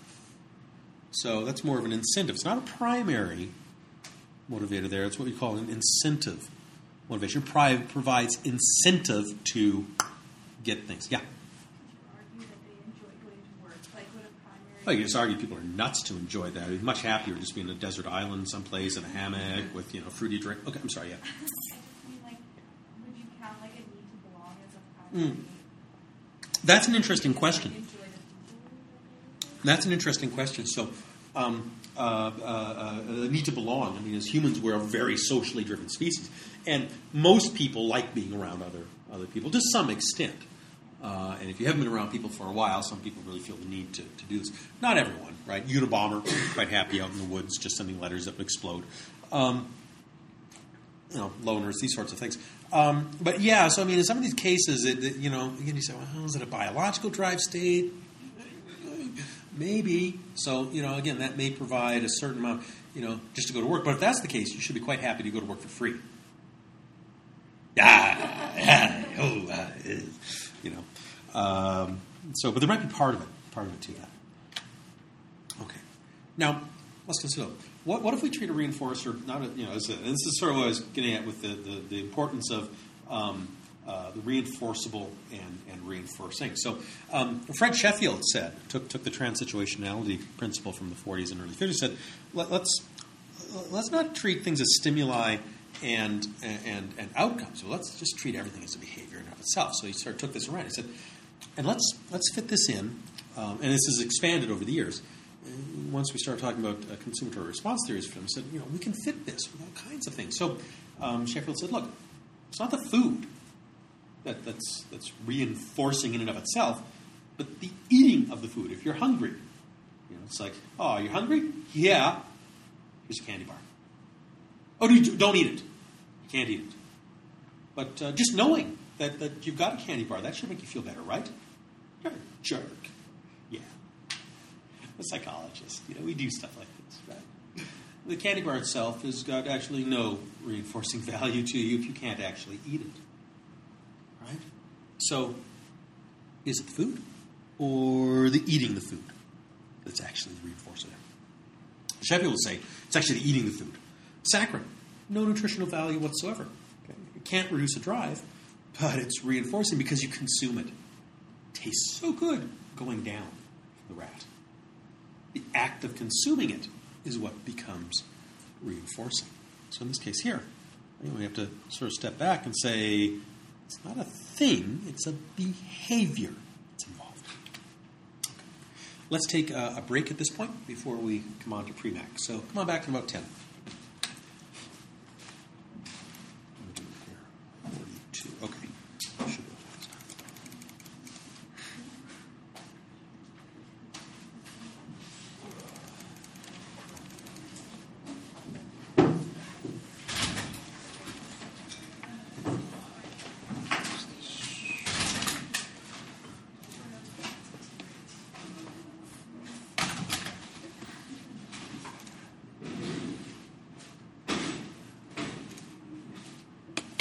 So that's more of an incentive. It's not a primary motivator there. It's what we call an incentive motivation. Pride provides incentive to get things. Yeah? Argue that they enjoy going to work. Like, would a primary... Well, you just argue people are nuts to enjoy that. They're much happier just being in a desert island someplace in a hammock with, you know, fruity drink. Okay, I'm sorry, yeah. I just mean, like, would you count, like, a need to belong as a primary? Mm. That's an interesting question. That's an interesting question. So, um, uh, uh, uh, a need to belong. I mean, as humans, we're a very socially driven species. And most people like being around other other people to some extent. Uh, and if you haven't been around people for a while, some people really feel the need to, to do this. Not everyone, right? Unabomber, quite happy out in the woods, just sending letters that would explode. Um, you know, loners, these sorts of things. Um, but yeah, so I mean, in some of these cases, it, it, you know, again, you say, well, is it a biological drive state? Maybe. So, you know, again, that may provide a certain amount, you know, just to go to work. But if that's the case, you should be quite happy to go to work for free. Ah, ah, oh, ah, you know. Um, so, but there might be part of it, part of it to that. Okay. Now, let's consider, what, what if we treat a reinforcer, not a, you know, as a, and this is sort of what I was getting at with the, the, the importance of um, uh, the reinforceable and, and reinforcing. So, um, Fred Sheffield said, took took the transsituationality principle from the forties and early fifties, said, Let, let's let's not treat things as stimuli and and and outcomes. So let's just treat everything as a behavior in and of itself. So he sort of took this around. He said, And let's let's fit this in, um, and this has expanded over the years. And once we start talking about uh, consumatory response theories, for them, said, you know, we can fit this with all kinds of things. So um, Sheffield said, look, it's not the food that, that's that's reinforcing in and of itself, but the eating of the food. If you're hungry, you know, it's like, oh, you're hungry? Yeah. Here's a candy bar. Oh, do you, don't eat it. You can't eat it. But uh, just knowing that, that you've got a candy bar, that should make you feel better, right? You're a jerk. Yeah. A psychologist. You know, we do stuff like this, right? The candy bar itself has got actually no reinforcing value to you if you can't actually eat it. Right? So, is it the food or the eating the food that's actually the reinforcer there? Sheffield would say it's actually the eating the food. Saccharin, no nutritional value whatsoever. Okay? It can't reduce a drive, but it's reinforcing because you consume it. It tastes so good going down for the rat. The act of consuming it is what becomes reinforcing. So in this case here, we have to sort of step back and say, it's not a thing, it's a behavior that's involved. Okay. Let's take a, a break at this point before we come on to Premack. So come on back in about ten. forty-two, okay. Should be able to start.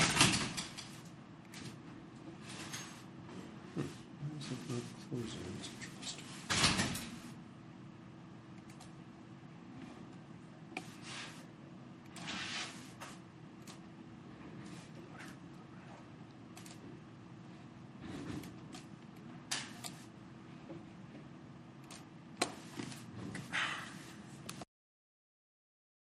Close it.